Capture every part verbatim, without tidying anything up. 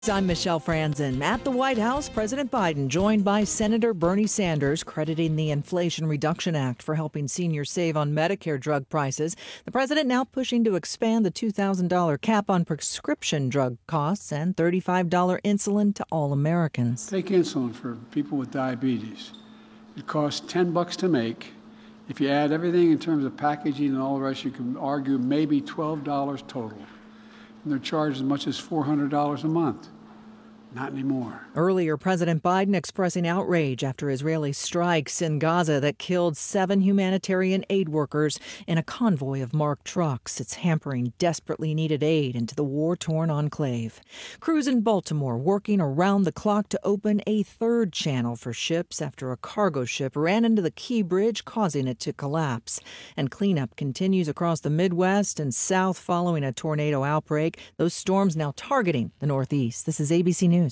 I'm Michelle Franzen. At the White House, President Biden joined by Senator Bernie Sanders, crediting the Inflation Reduction Act for helping seniors save on Medicare drug prices. The president now pushing to expand the two thousand dollars cap on prescription drug costs and thirty-five dollars insulin to all Americans. Take insulin for people with diabetes. It costs ten bucks to make. If you add everything in terms of packaging and all the rest, you can argue maybe twelve dollars total. And they're charged as much as four hundred dollars a month. Not anymore. Earlier, President Biden expressing outrage after Israeli strikes in Gaza that killed seven humanitarian aid workers in a convoy of marked trucks. It's hampering desperately needed aid into the war-torn enclave. Crews in Baltimore working around the clock to open a third channel for ships after a cargo ship ran into the Key Bridge, causing it to collapse. And cleanup continues across the Midwest and South following a tornado outbreak. Those storms now targeting the Northeast. This is A B C News.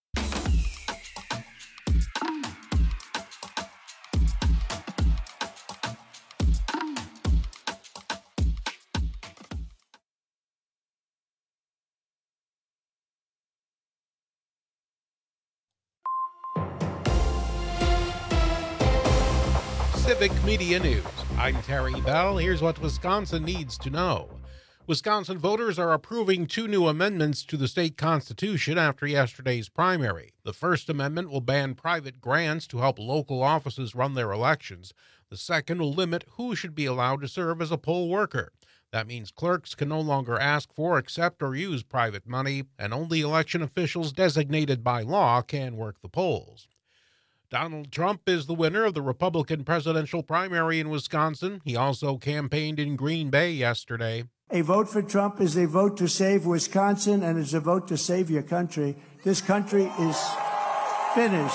Civic Media News. I'm Terry Bell. Here's what Wisconsin needs to know. Wisconsin voters are approving two new amendments to the state constitution after yesterday's primary. The First Amendment will ban private grants to help local offices run their elections. The second will limit who should be allowed to serve as a poll worker. That means clerks can no longer ask for, accept, or use private money, and only election officials designated by law can work the polls. Donald Trump is the winner of the Republican presidential primary in Wisconsin. He also campaigned in Green Bay yesterday. A vote for Trump is a vote to save Wisconsin, and it's a vote to save your country. This country is finished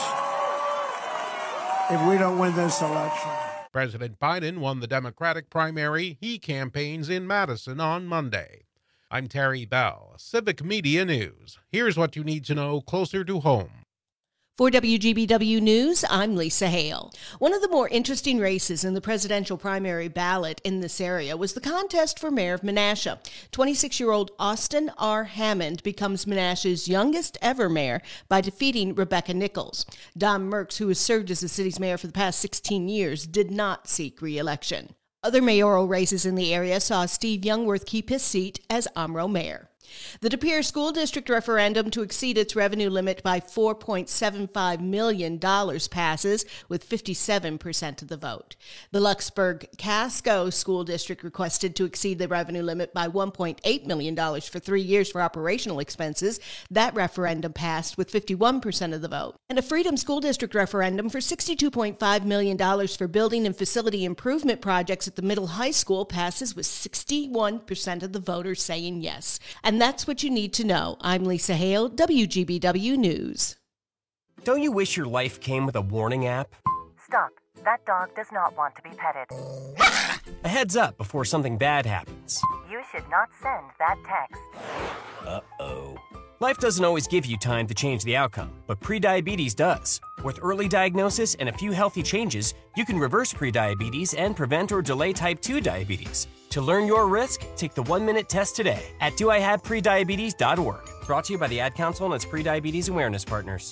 if we don't win this election. President Biden won the Democratic primary. He campaigns in Madison on Monday. I'm Terry Bell, Civic Media News. Here's what you need to know closer to home. For W G B W News, I'm Lisa Hale. One of the more interesting races in the presidential primary ballot in this area was the contest for mayor of Menasha. twenty-six-year-old Austin R. Hammond becomes Menasha's youngest ever mayor by defeating Rebecca Nichols. Don Merks, who has served as the city's mayor for the past sixteen years, did not seek re-election. Other mayoral races in the area saw Steve Youngworth keep his seat as Omro mayor. The De Pere School District referendum to exceed its revenue limit by four point seven five million dollars passes with fifty-seven percent of the vote. The Luxburg-Casco School District requested to exceed the revenue limit by one point eight million dollars for three years for operational expenses. That referendum passed with fifty-one percent of the vote. And a Freedom School District referendum for sixty-two point five million dollars for building and facility improvement projects at the middle high school passes with sixty-one percent of the voters saying yes. And that's what you need to know. I'm Lisa Hale, W G B W News. Don't you wish your life came with a warning app? Stop. That dog does not want to be petted. A heads up before something bad happens. You should not send that text. Uh-oh. Life doesn't always give you time to change the outcome, but prediabetes does. With early diagnosis and a few healthy changes, you can reverse prediabetes and prevent or delay type two diabetes. To learn your risk, take the one-minute test today at do I have prediabetes dot org. Brought to you by the Ad Council and its prediabetes awareness partners.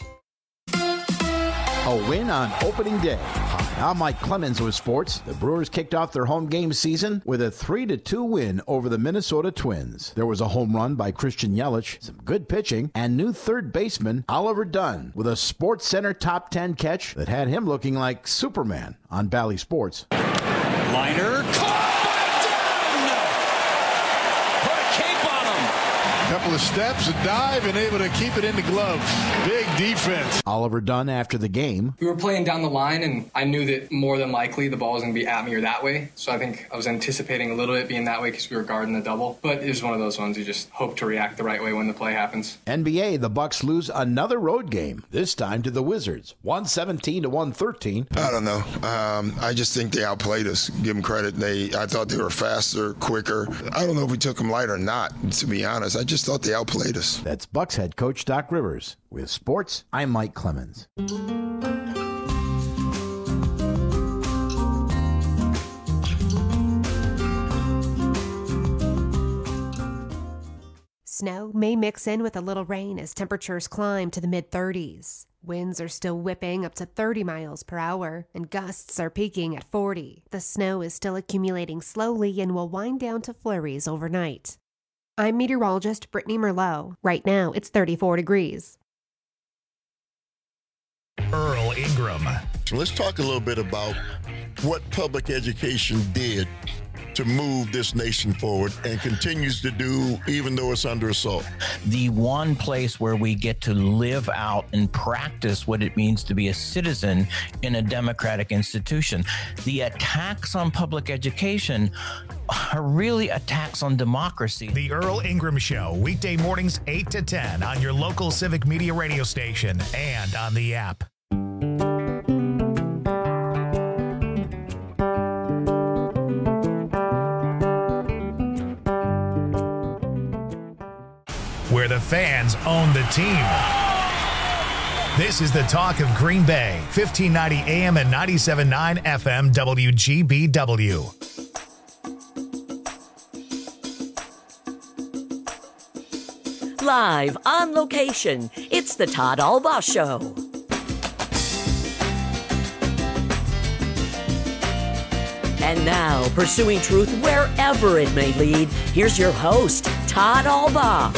A win on opening day. Hi, I'm Mike Clemens with sports. The Brewers kicked off their home game season with a three to two win over the Minnesota Twins. There was a home run by Christian Yelich, some good pitching, and new third baseman Oliver Dunn with a Sports Center top ten catch that had him looking like Superman on Bally Sports. Liner, caught by Dunn! Put a cape on him! Couple of steps, a dive, and able to keep it in the glove. Big defense. Oliver Dunn after the game. We were playing down the line, and I knew that more than likely the ball was going to be at me or that way. So I think I was anticipating a little bit being that way because we were guarding the double. But it was one of those ones you just hope to react the right way when the play happens. N B A, the Bucks lose another road game, this time to the Wizards. one seventeen to one thirteen. I don't know. Um, I just think they outplayed us. Give them credit. They, I thought they were faster, quicker. I don't know if we took them light or not, to be honest. I just thought they outplayed us. That's Bucks head coach Doc Rivers. With sports, I'm Mike Clemens. Snow may mix in with a little rain as temperatures climb to the mid-thirties. Winds are still whipping up to thirty miles per hour, and gusts are peaking at forty. The snow is still accumulating slowly and will wind down to flurries overnight. I'm meteorologist Brittany Merlot. Right now, it's thirty-four degrees. Earl Ingram. Let's talk a little bit about what public education did to move this nation forward and continues to do even though it's under assault. The one place where we get to live out and practice what it means to be a citizen in a democratic institution. The attacks on public education are really attacks on democracy. The Earl Ingram Show, weekday mornings eight to ten on your local civic media radio station and on the app. Where the fans own the team. This is the talk of Green Bay, fifteen ninety A M and ninety-seven point nine F M W G B W. Live on location, it's the Todd Albaugh Show. And now, pursuing truth wherever it may lead, here's your host, Todd Albaugh.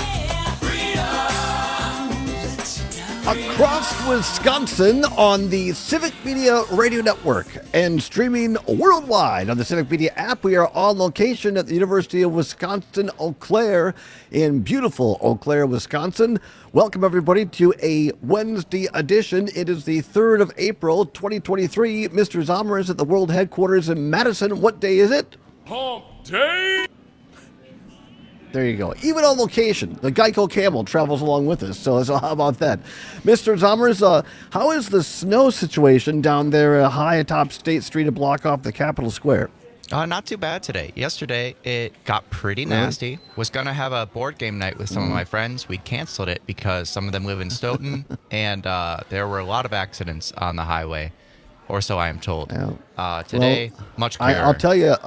Across Wisconsin on the Civic Media Radio Network and streaming worldwide on the Civic Media app. We are on location at the University of Wisconsin-Eau Claire in beautiful Eau Claire, Wisconsin. Welcome, everybody, to a Wednesday edition. It is the third of April, twenty twenty-three. Mister Zomer is at the world headquarters in Madison. What day is it? Hump Day! There you go. Even on location, the Geico Camel travels along with us. So, so how about that? Mister Zomers, uh, how is the snow situation down there uh, high atop State Street to block off the Capitol Square? Uh, not too bad today. Yesterday, it got pretty nasty. Mm-hmm. Was going to have a board game night with some mm-hmm. of my friends. We canceled it because some of them live in Stoughton, and uh, there were a lot of accidents on the highway, or so I am told. Yeah. Uh, today, well, much clearer. I, I'll tell you,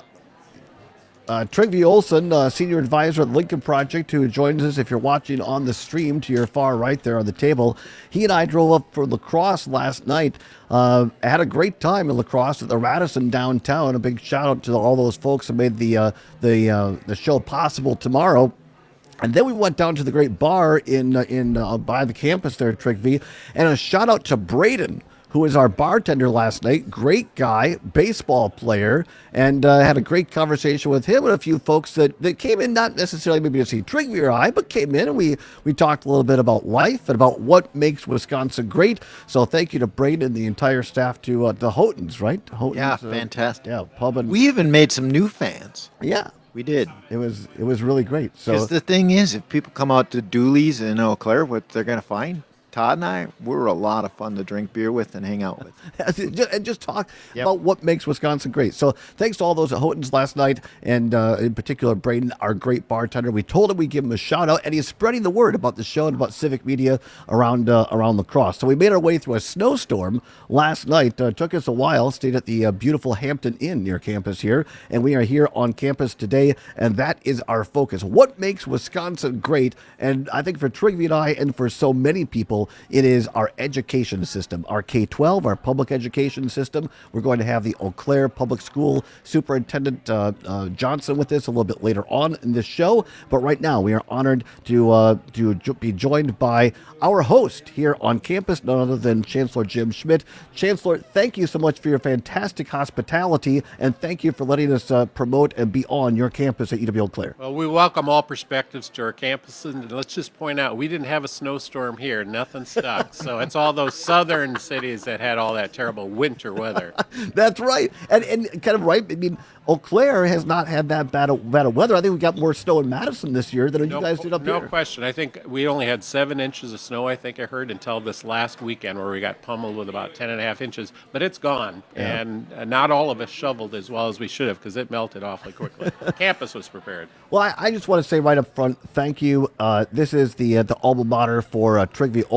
Uh, Trygve Olsen, uh, senior advisor at the Lincoln Project, who joins us if you're watching on the stream to your far right there on the table. He and I drove up for La Crosse last night. Uh, had a great time in La Crosse at the Radisson downtown. A big shout out to all those folks who made the uh, the uh, the show possible tomorrow. And then we went down to the great bar in uh, in uh, by the campus there, Trygve, and a shout out to Braden, who was our bartender last night. Great guy, baseball player, and uh, had a great conversation with him and a few folks that, that came in, not necessarily maybe to see Trygve or I, but came in and we, we talked a little bit about life and about what makes Wisconsin great. So thank you to Braden and the entire staff, to uh, the Houghton's, right? Houghton's, yeah, uh, fantastic. Yeah, pub and, we even made some new fans. Yeah. We did. It was it was really great. So because the thing is, if people come out to Dooley's in Eau Claire, what they're going to find? Todd and I, we're a lot of fun to drink beer with and hang out with. And just talk yep. about what makes Wisconsin great. So thanks to all those at Houghton's last night, and uh, in particular, Braden, our great bartender. We told him we'd give him a shout out, and he's spreading the word about the show and about civic media around uh, around La Crosse. So we made our way through a snowstorm last night. Uh, took us a while, stayed at the uh, beautiful Hampton Inn near campus here, and we are here on campus today, and that is our focus. What makes Wisconsin great? And I think for Trygve and I, and for so many people, it is our education system, our K twelve, our public education system. We're going to have the Eau Claire Public School Superintendent uh, uh, Johnson with us a little bit later on in this show. But right now, we are honored to uh, to jo- be joined by our host here on campus, none other than Chancellor Jim Schmidt. Chancellor, thank you so much for your fantastic hospitality, and thank you for letting us uh, promote and be on your campus at U W Eau Claire. Well, we welcome all perspectives to our campuses, and let's just point out, we didn't have a snowstorm here. Nothing stuck. So it's all those southern cities that had all that terrible winter weather. That's right. And and kind of right. I mean, Eau Claire has not had that bad of, bad of weather. I think we got more snow in Madison this year than no, you guys did up no here. No question. I think we only had seven inches of snow, I think I heard, until this last weekend where we got pummeled with about ten and a half inches. But it's gone. Yeah. And uh, not all of us shoveled as well as we should have because it melted awfully quickly. Campus was prepared. Well, I, I just want to say right up front, thank you. Uh, this is the uh, the alma mater for uh, Trygve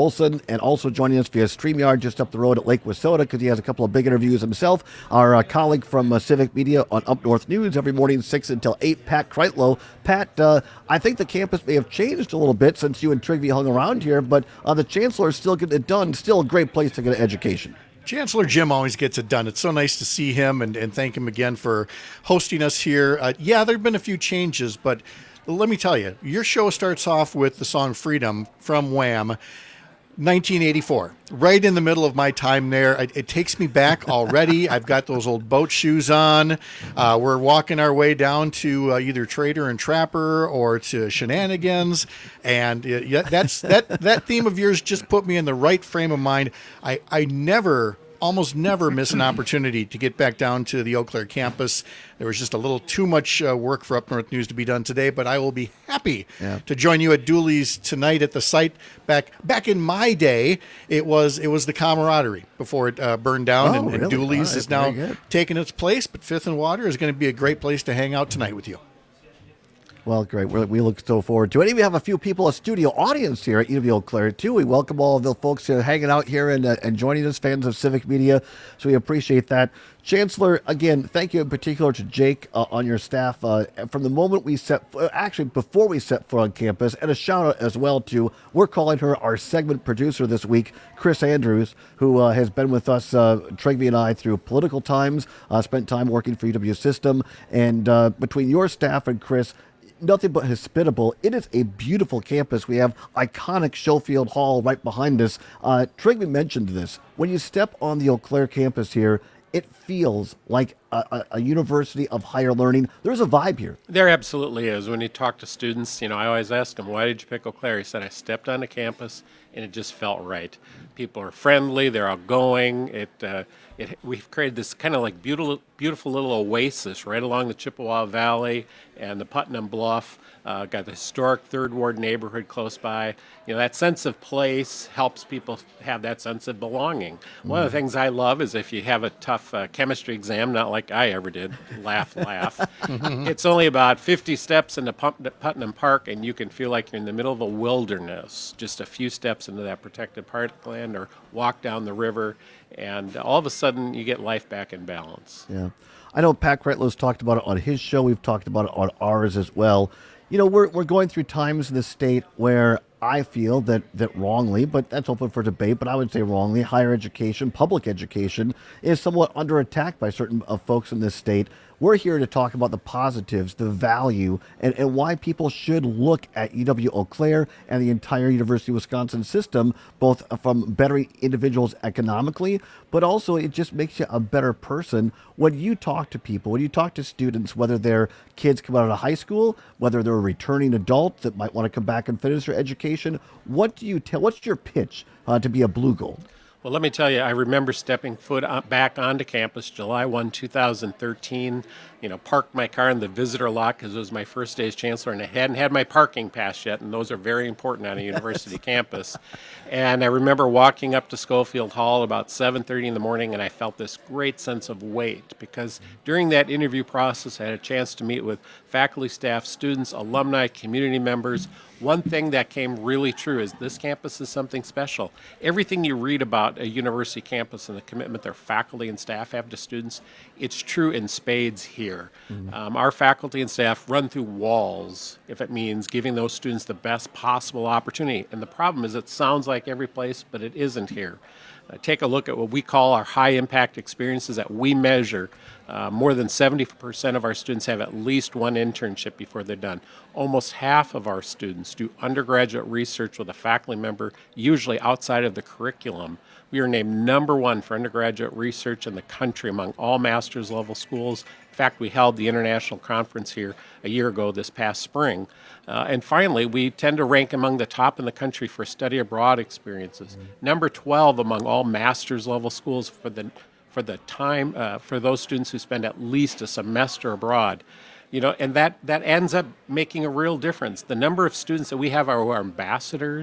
Olson, and also joining us via StreamYard just up the road at Lake Wissota because he has a couple of big interviews himself. Our uh, colleague from uh, Civic Media on Up North News every morning, six until eight, Pat Kreitlow. Pat, uh, I think the campus may have changed a little bit since you and Trigby hung around here, but uh, the Chancellor is still getting it done. Still a great place to get an education. Chancellor Jim always gets it done. It's so nice to see him and, and thank him again for hosting us here. Uh, yeah, there have been a few changes, but let me tell you, your show starts off with the song Freedom from Wham, nineteen eighty-four, right in the middle of my time there. It, it takes me back already. I've got those old boat shoes on. Uh, we're walking our way down to uh, either Trader and Trapper or to Shenanigans, and uh, yeah, that's that. That theme of yours just put me in the right frame of mind. I I never. almost never miss an opportunity to get back down to the Eau Claire campus. There was just a little too much uh, work for Up North News to be done today, but I will be happy yeah. to join you at Dooley's tonight at the site. Back back in my day, it was it was the Camaraderie before it uh, burned down, oh, and, and really? Dooley's right, is now taking its place, but Fifth and Water is going to be a great place to hang out tonight with you. Well, great. We're, we look so forward to it. We have a few people, a studio audience here at U W Eau Claire, too. We welcome all of the folks who are hanging out here and, uh, and joining us, fans of Civic Media. So we appreciate that. Chancellor, again, thank you in particular to Jake uh, on your staff. Uh, from the moment we set, actually before we set foot on campus, and a shout out as well to, we're calling her our segment producer this week, Chris Andrews, who uh, has been with us, uh, Trigby and I, through political times, uh, spent time working for U W System, and uh, between your staff and Chris, nothing but hospitable. It is a beautiful campus. We have iconic Schofield Hall right behind us. Uh, Trigby mentioned this. When you step on the Eau Claire campus here, it feels like a, a, a university of higher learning. There's a vibe here. There absolutely is. When you talk to students, you know, I always ask them, why did you pick Eau Claire? He said, I stepped onto campus and it just felt right. People are friendly, they're outgoing. It, uh, it, we've created this kind of like beautiful, beautiful little oasis right along the Chippewa Valley and the Putnam Bluff. Uh, got the historic Third Ward neighborhood close by. You know, that sense of place helps people have that sense of belonging. Mm-hmm. One of the things I love is if you have a tough uh, chemistry exam, not like I ever did, laugh, laugh. It's only about fifty steps into Putnam Park, and you can feel like you're in the middle of a wilderness, just a few steps into that protected parkland, or walk down the river, and all of a sudden you get life back in balance. Yeah. I know Pat Kreitlow's talked about it on his show. We've talked about it on ours as well. You know, we're we're going through times in the state where I feel that, that wrongly, but that's open for debate, but I would say wrongly, higher education, public education is somewhat under attack by certain uh, folks in this state. We're here to talk about the positives, the value, and, and why people should look at U W Eau Claire and the entire University of Wisconsin system, both from bettering individuals economically, but also it just makes you a better person when you talk to people, when you talk to students, whether they're kids come out of high school, whether they're a returning adult that might want to come back and finish their education. What do you tell, what's your pitch uh, to be a Blue Gold? Well, let me tell you, I remember stepping foot on, back onto campus July first, two thousand thirteen, you know, parked my car in the visitor lot because it was my first day as chancellor, and I hadn't had my parking pass yet, and those are very important on a university campus. And I remember walking up to Schofield Hall about seven thirty in the morning, and I felt this great sense of weight because during that interview process, I had a chance to meet with faculty, staff, students, alumni, community members. One thing that came really true is this campus is something special. Everything you read about a university campus and the commitment their faculty and staff have to students, it's true in spades here. Mm-hmm. Um, our faculty and staff run through walls if it means giving those students the best possible opportunity. And the problem is it sounds like every place, but it isn't here. Uh, take a look at what we call our high-impact experiences that we measure. Uh, more than seventy percent of our students have at least one internship before they're done. Almost half of our students do undergraduate research with a faculty member, usually outside of the curriculum. We are named number one for undergraduate research in the country among all master's level schools. In fact, we held the international conference here a year ago this past spring. Uh, and finally, we tend to rank among the top in the country for study abroad experiences. Mm-hmm. Number twelve among all master's level schools for the for the time uh, for those students who spend at least a semester abroad. You know, and that, that ends up making a real difference. The number of students that we have are, who are ambassadors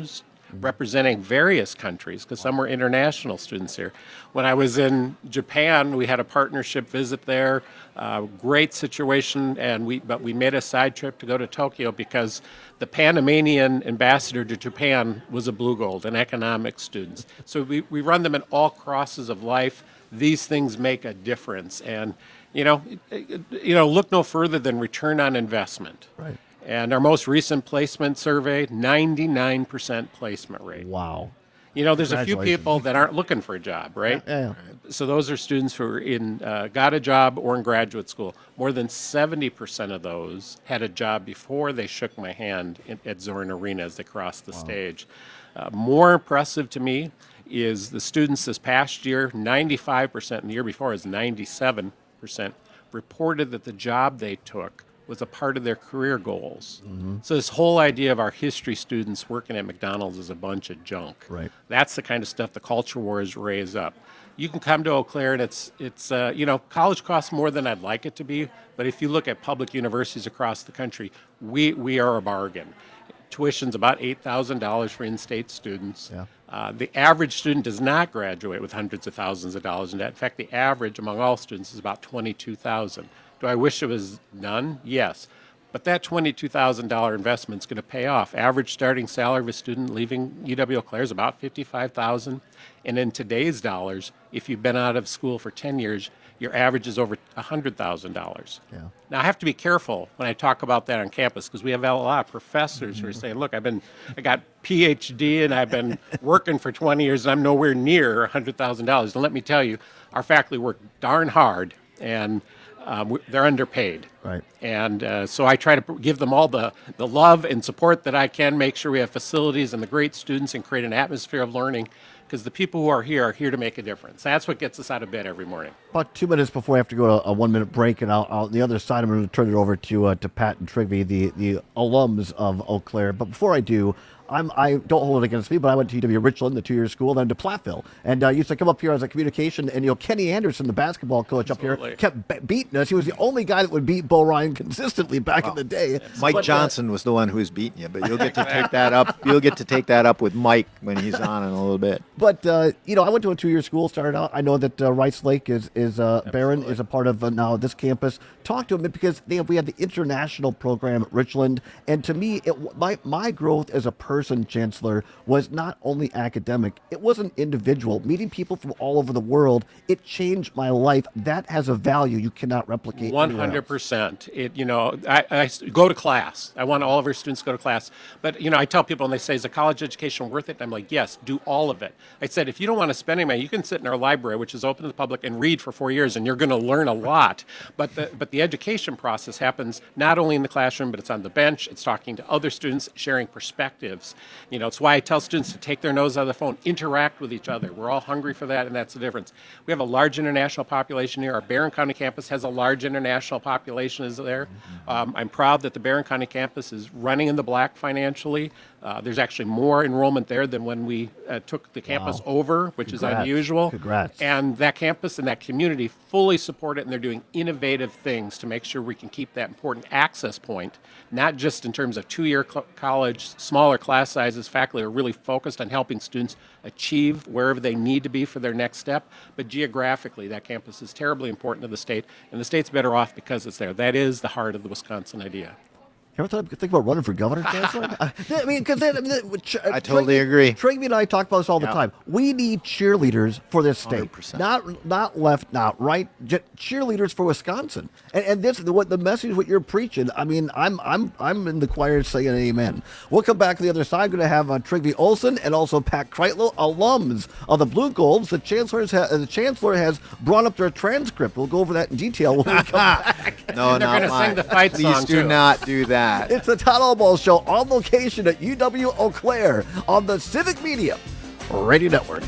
representing various countries, because some were international students here. When I was in Japan, we had a partnership visit there, uh, great situation, and we but we made a side trip to go to Tokyo because the Panamanian ambassador to Japan was a Blue Gold, an economics student. So we, we run them in all crosses of life. These things make a difference, and you know, you know, look no further than return on investment. Right. And our most recent placement survey, ninety-nine percent placement rate. Wow. You know, there's a few people that aren't looking for a job, right? Yeah, yeah. So those are students who are in, uh, got a job or in graduate school. More than seventy percent of those had a job before they shook my hand in, at Zorin Arena as they crossed the wow. stage. Uh, more impressive to me is the students this past year, ninety-five percent, and the year before is ninety-seven percent, reported that the job they took was a part of their career goals. Mm-hmm. So this whole idea of our history students working at McDonald's is a bunch of junk. Right. That's the kind of stuff the culture wars raise up. You can come to Eau Claire and it's, it's uh, you know, college costs more than I'd like it to be, but if you look at public universities across the country, we, we are a bargain. Tuition's about eight thousand dollars for in-state students. Yeah. Uh, the average student does not graduate with hundreds of thousands of dollars in debt. In fact, the average among all students is about twenty-two thousand dollars. Do I wish it was none? Yes. But that twenty-two thousand dollars investment is going to pay off. Average starting salary of a student leaving U W-Eau Claire is about fifty-five thousand dollars. And in today's dollars, if you've been out of school for ten years, your average is over one hundred thousand dollars. Yeah. Now, I have to be careful when I talk about that on campus because we have a lot of professors mm-hmm. who are saying, look, I've been, I got P H D and I've been working for twenty years and I'm nowhere near one hundred thousand dollars. And let me tell you, our faculty work darn hard and Um, they're underpaid. Right. And uh, so I try to give them all the, the love and support that I can, make sure we have facilities and the great students and create an atmosphere of learning because the people who are here are here to make a difference. That's what gets us out of bed every morning. About two minutes before I have to go to a one-minute break, and I'll, I'll, on the other side, I'm going to turn it over to uh, to Pat and Trigby, the, the alums of Eau Claire. But before I do, I'm, I don't hold it against me, but I went to U W Richland, the two-year school, then to Platteville, and uh, used to come up here as a communication. And you know, Kenny Anderson, the basketball coach Absolutely. up here, kept be- beating us. He was the only guy that would beat Bo Ryan consistently back wow. in the day. Mike but, Johnson uh, was the one who was beating you, but you'll get to take that up. You'll get to take that up with Mike when he's on in a little bit. But uh, you know, I went to a two-year school. Started out. I know that uh, Rice Lake is is uh, Barron is a part of uh, now this campus. Talk to him because they, we had the international program at Richland, and to me, it, my my growth as a person, Chancellor, was not only academic, it was an individual. Meeting people from all over the world, it changed my life. That has a value you cannot replicate. one hundred percent. It, you know, I, I go to class. I want all of our students to go to class. But, you know, I tell people when they say, is a college education worth it? And I'm like, yes, do all of it. I said, if you don't want to spend any money, you can sit in our library, which is open to the public, and read for four years, and you're going to learn a lot. But the, but the education process happens not only in the classroom, but it's on the bench. It's talking to other students, sharing perspectives. You know, it's why I tell students to take their nose out of the phone, interact with each other. We're all hungry for that, and that's the difference. We have a large international population here. Our Barron County campus has a large international population is there. Um, I'm proud that the Barron County campus is running in the black financially. Uh, there's actually more enrollment there than when we uh, took the campus wow. over, which Congrats. is unusual. Congrats. And that campus and that community fully support it, and they're doing innovative things to make sure we can keep that important access point, not just in terms of two-year cl- college, smaller class sizes. Faculty are really focused on helping students achieve wherever they need to be for their next step, but geographically, that campus is terribly important to the state, and the state's better off because it's there. That is the heart of the Wisconsin idea. You ever thought, think about running for governor, Chancellor? I mean, because I, mean, I totally Trigby, agree. Trigby and I talk about this all the yeah. time. We need cheerleaders for this state, one hundred percent. not not left, not right. Just cheerleaders for Wisconsin. And, and this, what the message, what you're preaching. I mean, I'm I'm I'm in the choir saying amen. We'll come back to the other side. I'm going to have uh, Trigby Olson and also Pat Kreitlow, alums of the Blue Golds. The chancellor's ha- the chancellor has brought up their transcript. We'll go over that in detail when we come back. No, they're not going to sing the fight Please song do too. not do that. It's the Todd Albaugh Show on location at U W-Eau Claire on the Civic Media Radio Network.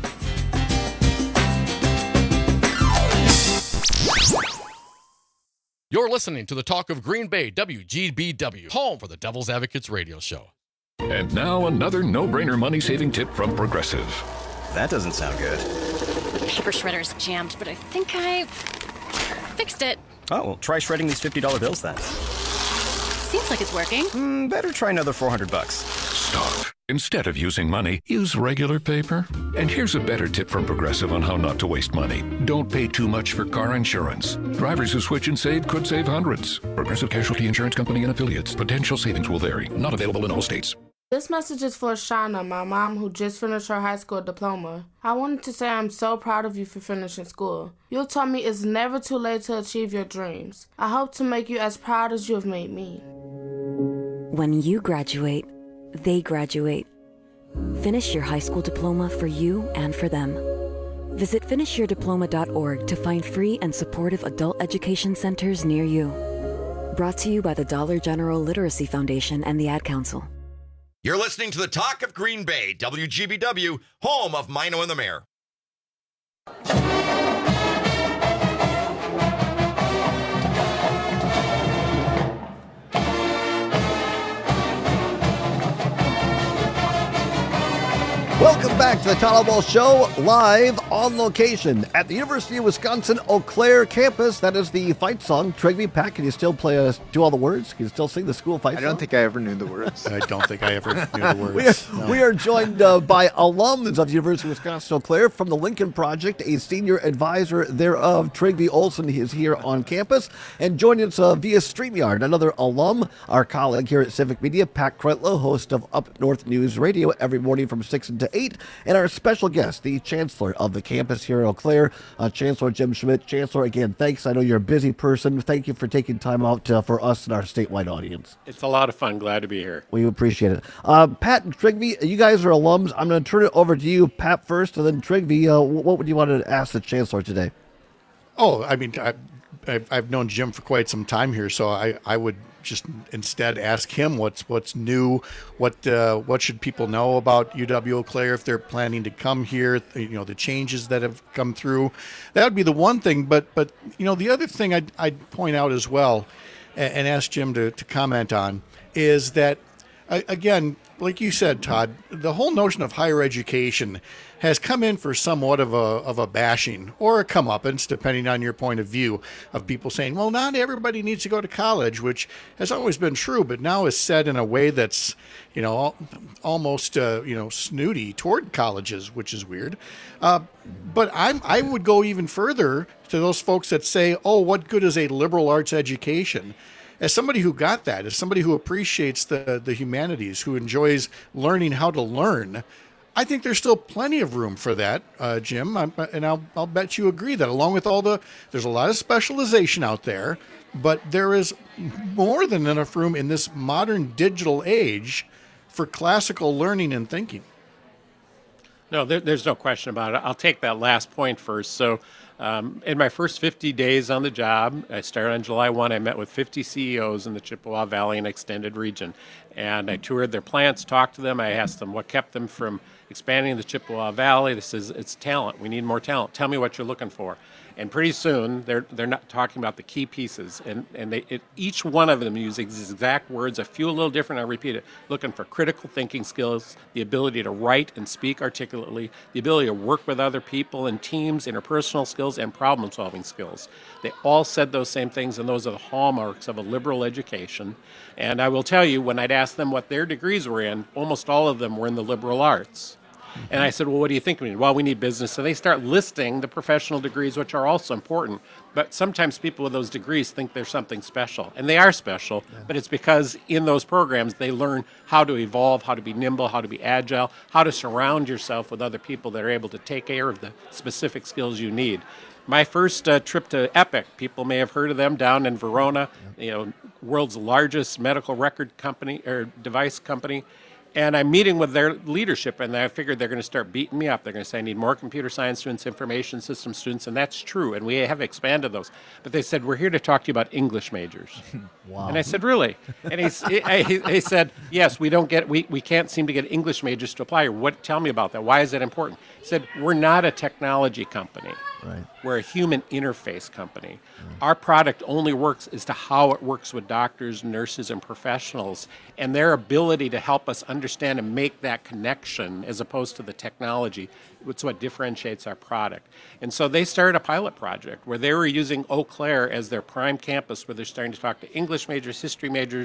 You're listening to the Talk of Green Bay, W G B W, home for the Devil's Advocates radio show. And now another no-brainer money-saving tip from Progressive. That doesn't sound good. Paper shredder's jammed, but I think I fixed it. Oh, well, try shredding these fifty dollar bills then. Seems like it's working. Mm, better try another four hundred bucks. Stop. Instead of using money, use regular paper. And here's a better tip from Progressive on how not to waste money. Don't pay too much for car insurance. Drivers who switch and save could save hundreds. Progressive Casualty Insurance Company and Affiliates. Potential savings will vary. Not available in all states. This message is for Shauna, my mom, who just finished her high school diploma. I wanted to say I'm so proud of you for finishing school. You taught me it's never too late to achieve your dreams. I hope to make you as proud as you have made me. When you graduate, they graduate. Finish your high school diploma for you and for them. Visit finish your diploma dot org to find free and supportive adult education centers near you. Brought to you by the Dollar General Literacy Foundation and the Ad Council. You're listening to the Talk of Green Bay, W G B W, home of Mino and the Mayor. Welcome back to the Todd Ball Show, live on location at the University of Wisconsin Eau Claire campus. That is the fight song. Trigby, Pat, can you still play, uh, do all the words? Can you still sing the school fight I song? don't think I ever knew the words. I don't think I ever knew the words. we, are, No. we are joined uh, by alums of the University of Wisconsin Eau Claire from the Lincoln Project, a senior advisor thereof. Trigby Olson is here on campus, and joining us uh, via StreamYard, another alum, our colleague here at Civic Media, Pat Kretlow, host of Up North News Radio every morning from six to eight, and our special guest, the Chancellor of the campus here at Eau Claire, uh, Chancellor Jim Schmidt. Chancellor, again, thanks. I know you're a busy person. Thank you for taking time out uh, for us and our statewide audience. It's a lot of fun. Glad to be here. We appreciate it. Uh, Pat and Trigby, you guys are alums. I'm going to turn it over to you, Pat, first, and then Trigby. Uh, what would you want to ask the Chancellor today? Oh, I mean, I, I've, I've known Jim for quite some time here, so I, I would just instead ask him what's what's new, what uh, what should people know about U W Eau Claire if they're planning to come here, you know, the changes that have come through. That would be the one thing, but but you know, the other thing I'd, I'd point out as well and, and ask Jim to, to comment on is that, again, like you said, Todd, the whole notion of higher education has come in for somewhat of a of a bashing or a comeuppance, depending on your point of view, of people saying, well, not everybody needs to go to college, which has always been true, but now is said in a way that's, you know, al- almost, uh, you know, snooty toward colleges, which is weird. Uh, but I'm, I would go even further to those folks that say, oh, what good is a liberal arts education? As somebody who got that, as somebody who appreciates the, the humanities, who enjoys learning how to learn, I think there's still plenty of room for that, uh, Jim, I'm, and I'll, I'll bet you agree that along with all the, there's a lot of specialization out there, but there is more than enough room in this modern digital age for classical learning and thinking. No, there, there's no question about it. I'll take that last point first. So um, in my first fifty days on the job, I started on July first, I met with fifty C E Os in the Chippewa Valley and extended region. And I toured their plants, talked to them. I asked them what kept them from expanding the Chippewa Valley. This is, it's talent. We need more talent. Tell me what you're looking for. And pretty soon, they're they're not talking about the key pieces. And, and they it, each one of them uses exact words, a few a little different, I'll repeat it, looking for critical thinking skills, the ability to write and speak articulately, the ability to work with other people and teams, interpersonal skills, and problem-solving skills. They all said those same things, and those are the hallmarks of a liberal education. And I will tell you, when I'd ask them what their degrees were in, almost all of them were in the liberal arts. And I said, well, what do you think we need? Well, we need business. So they start listing the professional degrees, which are also important. But sometimes people with those degrees think they're something special. And they are special, yeah. But it's because in those programs they learn how to evolve, how to be nimble, how to be agile, how to surround yourself with other people that are able to take care of the specific skills you need. My first uh, trip to Epic, people may have heard of them down in Verona, you know, world's largest medical record company or device company. And I'm meeting with their leadership, and I figured they're going to start beating me up. They're going to say, I need more computer science students, information systems students, and that's true, and we have expanded those. But they said, we're here to talk to you about English majors. Wow. And I said, really? And he, he, he said, yes, we don't get, we, we can't seem to get English majors to apply. What? Tell me about that. Why is that important? He said, we're not a technology company. Right. We're a human interface company. Right. Our product only works as to how it works with doctors, nurses, and professionals, and their ability to help us understand and make that connection as opposed to the technology. It's what differentiates our product. And so they started a pilot project where they were using Eau Claire as their prime campus, where they're starting to talk to English majors, history majors,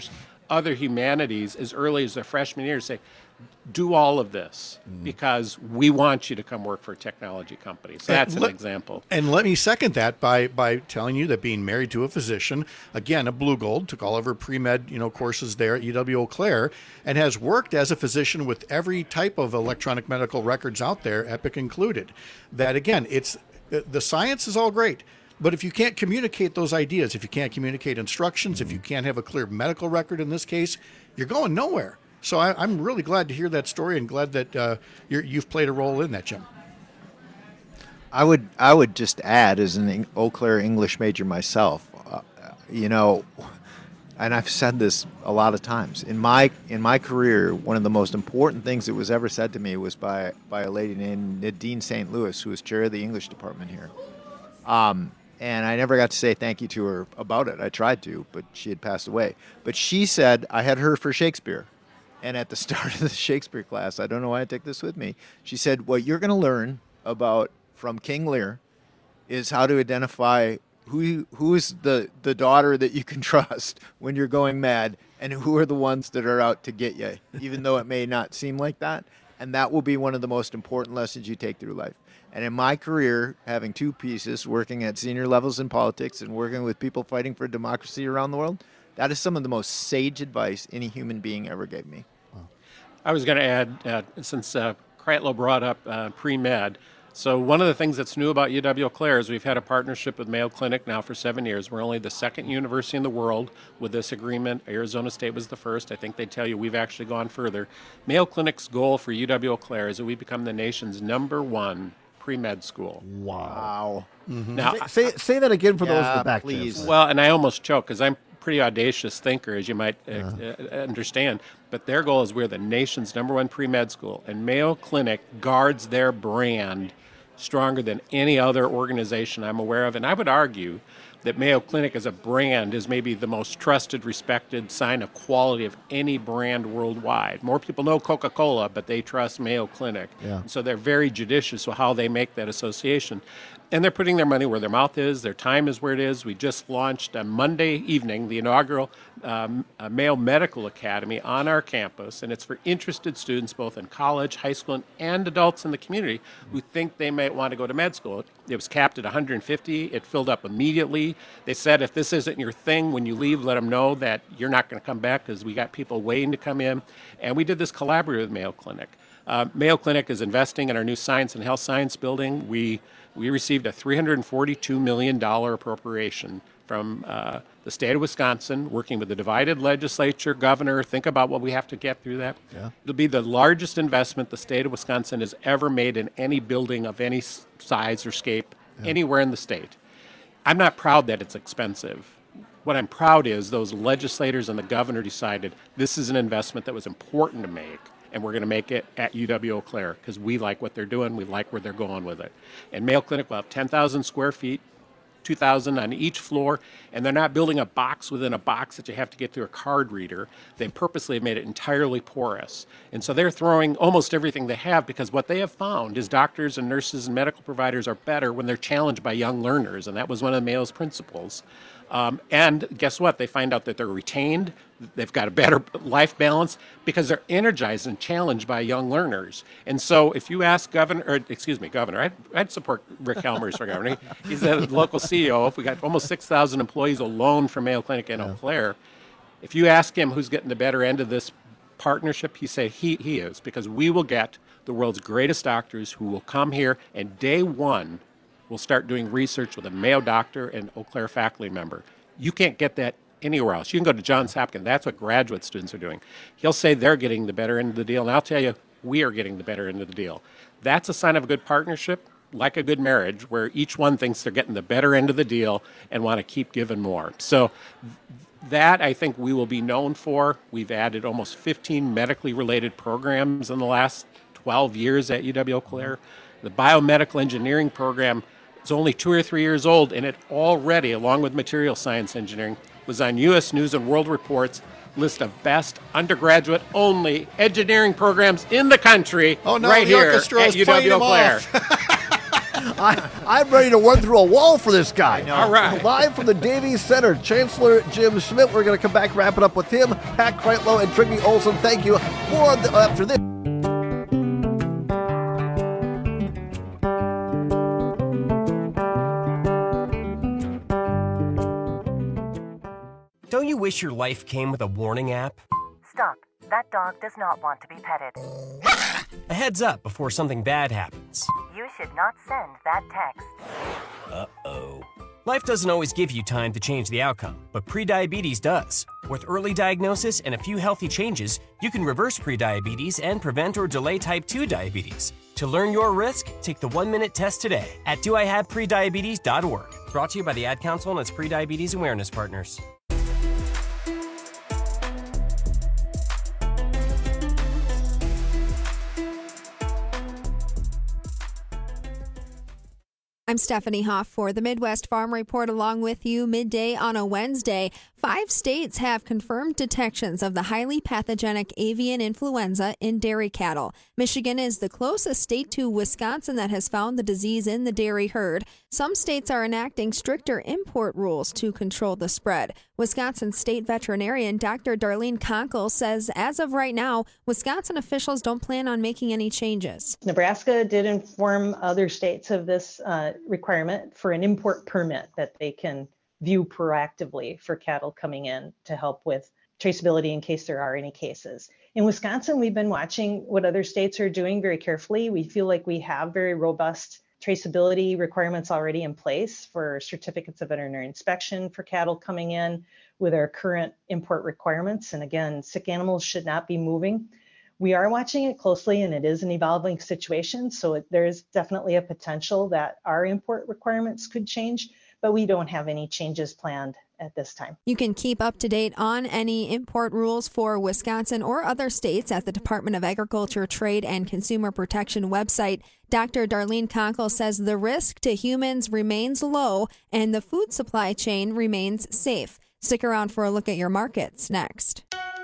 other humanities as early as their freshman year, say, do all of this Mm. because we want you to come work for a technology company. So that's an let- example. And let me second that by by telling you that being married to a physician, again, a Blue Gold, took all of her pre-med, you know, courses there at U W Eau Claire, and has worked as a physician with every type of electronic medical records out there, Epic included. That again, it's the science is all great. But if you can't communicate those ideas, if you can't communicate instructions, if you can't have a clear medical record in this case, you're going nowhere. So I, I'm really glad to hear that story and glad that uh, you're, you've played a role in that, Jim. I would I would just add, as an Eau Claire English major myself, uh, you know, and I've said this a lot of times in my in my career. One of the most important things that was ever said to me was by by a lady named Nadine Saint Louis, who was chair of the English department here. Um, and I never got to say thank you to her about it. I tried to, but she had passed away. But she said, I had her for Shakespeare. And at the start of the Shakespeare class, I don't know why I take this with me, she said, what you're going to learn about from King Lear is how to identify who who is the, the daughter that you can trust when you're going mad and who are the ones that are out to get you, even though it may not seem like that. And that will be one of the most important lessons you take through life. And in my career, having two pieces, working at senior levels in politics and working with people fighting for democracy around the world, that is some of the most sage advice any human being ever gave me. I was going to add, uh, since uh, Kreitlow brought up uh, pre-med, so one of the things that's new about U W Eau Claire is we've had a partnership with Mayo Clinic now for seven years. We're only the second university in the world with this agreement. Arizona State was the first. I think they tell you we've actually gone further. Mayo Clinic's goal for U W Eau Claire is that we become the nation's number one pre-med school. Wow. Mm-hmm. Now, say, say say that again for those in Yeah, the back. please. there. Well, and I almost choke because I'm a pretty audacious thinker, as you might uh, uh, understand. But their goal is we're the nation's number one pre-med school, and Mayo Clinic guards their brand stronger than any other organization I'm aware of. And I would argue that Mayo Clinic as a brand is maybe the most trusted, respected sign of quality of any brand worldwide. More people know Coca-Cola, but they trust Mayo Clinic. Yeah. So they're very judicious with how they make that association. And they're putting their money where their mouth is. Their time is where it is. We just launched on Monday evening the inaugural um, uh, Mayo Medical Academy on our campus, and it's for interested students both in college, high school, and adults in the community who think they might want to go to med school. It was capped at one hundred fifty. It filled up immediately. They said if this isn't your thing, when you leave, let them know that you're not going to come back because we got people waiting to come in. And we did this collaboratively with Mayo Clinic. Uh, Mayo Clinic is investing in our new science and health science building. We we received a three hundred forty-two million dollars appropriation from uh, the state of Wisconsin, working with the divided legislature, governor. Think about what we have to get through that. Yeah. It'll be the largest investment the state of Wisconsin has ever made in any building of any s- size or scape anywhere in the state. I'm not proud that it's expensive. What I'm proud is those legislators and the governor decided this is an investment that was important to make, and we're going to make it at U W Eau Claire because we like what they're doing, we like where they're going with it. And Mayo Clinic will have ten thousand square feet, two thousand on each floor, and they're not building a box within a box that you have to get through a card reader. They purposely have made it entirely porous. And so they're throwing almost everything they have because what they have found is doctors and nurses and medical providers are better when they're challenged by young learners, and that was one of Mayo's principles. Um, and guess what? They find out that they're retained, they've got a better life balance because they're energized and challenged by young learners. And so if you ask Governor, or excuse me, Governor, I'd, I'd support Rick Helmers for Governor. He's the local C E O. We got almost six thousand employees alone from Mayo Clinic in Eau Claire. If you ask him who's getting the better end of this partnership, he say he, he is, because we will get the world's greatest doctors who will come here and day one will start doing research with a Mayo doctor and Eau Claire faculty member. You can't get that anywhere else. You can go to Johns Hopkins. That's what graduate students are doing. He'll say they're getting the better end of the deal, and I'll tell you, we are getting the better end of the deal. That's a sign of a good partnership, like a good marriage, where each one thinks they're getting the better end of the deal and want to keep giving more. So that, I think, we will be known for. We've added almost fifteen medically related programs in the last twelve years at U W Eau Claire. The biomedical engineering program is only two or three years old, and it already, along with material science engineering, was on U S News and World Report's list of best undergraduate-only engineering programs in the country. Oh, no, right the here orchestra at is U playing W Eau them Claire. off. I, I'm ready to run through a wall for this guy. All right. Live from the Davies Center, Chancellor Jim Schmidt. We're going to come back, wrap it up with him, Pat Kreitlow, and Trygve Olsen. Thank you. More on the, after this. Don't you wish your life came with a warning app? Stop. That dog does not want to be petted. A heads up before something bad happens. You should not send that text. Uh-oh. Life doesn't always give you time to change the outcome, but prediabetes does. With early diagnosis and a few healthy changes, you can reverse prediabetes and prevent or delay type two diabetes. To learn your risk, take the one-minute test today at do I have prediabetes dot org. Brought to you by the Ad Council and its prediabetes awareness partners. I'm Stephanie Hoff for the Midwest Farm Report along with you midday on a Wednesday. Five states have confirmed detections of the highly pathogenic avian influenza in dairy cattle. Michigan is the closest state to Wisconsin that has found the disease in the dairy herd. Some states are enacting stricter import rules to control the spread. Wisconsin state veterinarian Doctor Darlene Konkel says as of right now, Wisconsin officials don't plan on making any changes. Nebraska did inform other states of this uh, requirement for an import permit that they can view proactively for cattle coming in to help with traceability in case there are any cases. In Wisconsin, we've been watching what other states are doing very carefully. We feel like we have very robust traceability requirements already in place for certificates of veterinary inspection for cattle coming in with our current import requirements. And again, sick animals should not be moving. We are watching it closely, and it is an evolving situation. So it, there is definitely a potential that our import requirements could change, but we don't have any changes planned at this time. You can keep up to date on any import rules for Wisconsin or other states at the Department of Agriculture, Trade, and Consumer Protection website. Doctor Darlene Konkel says the risk to humans remains low and the food supply chain remains safe. Stick around for a look at your markets next.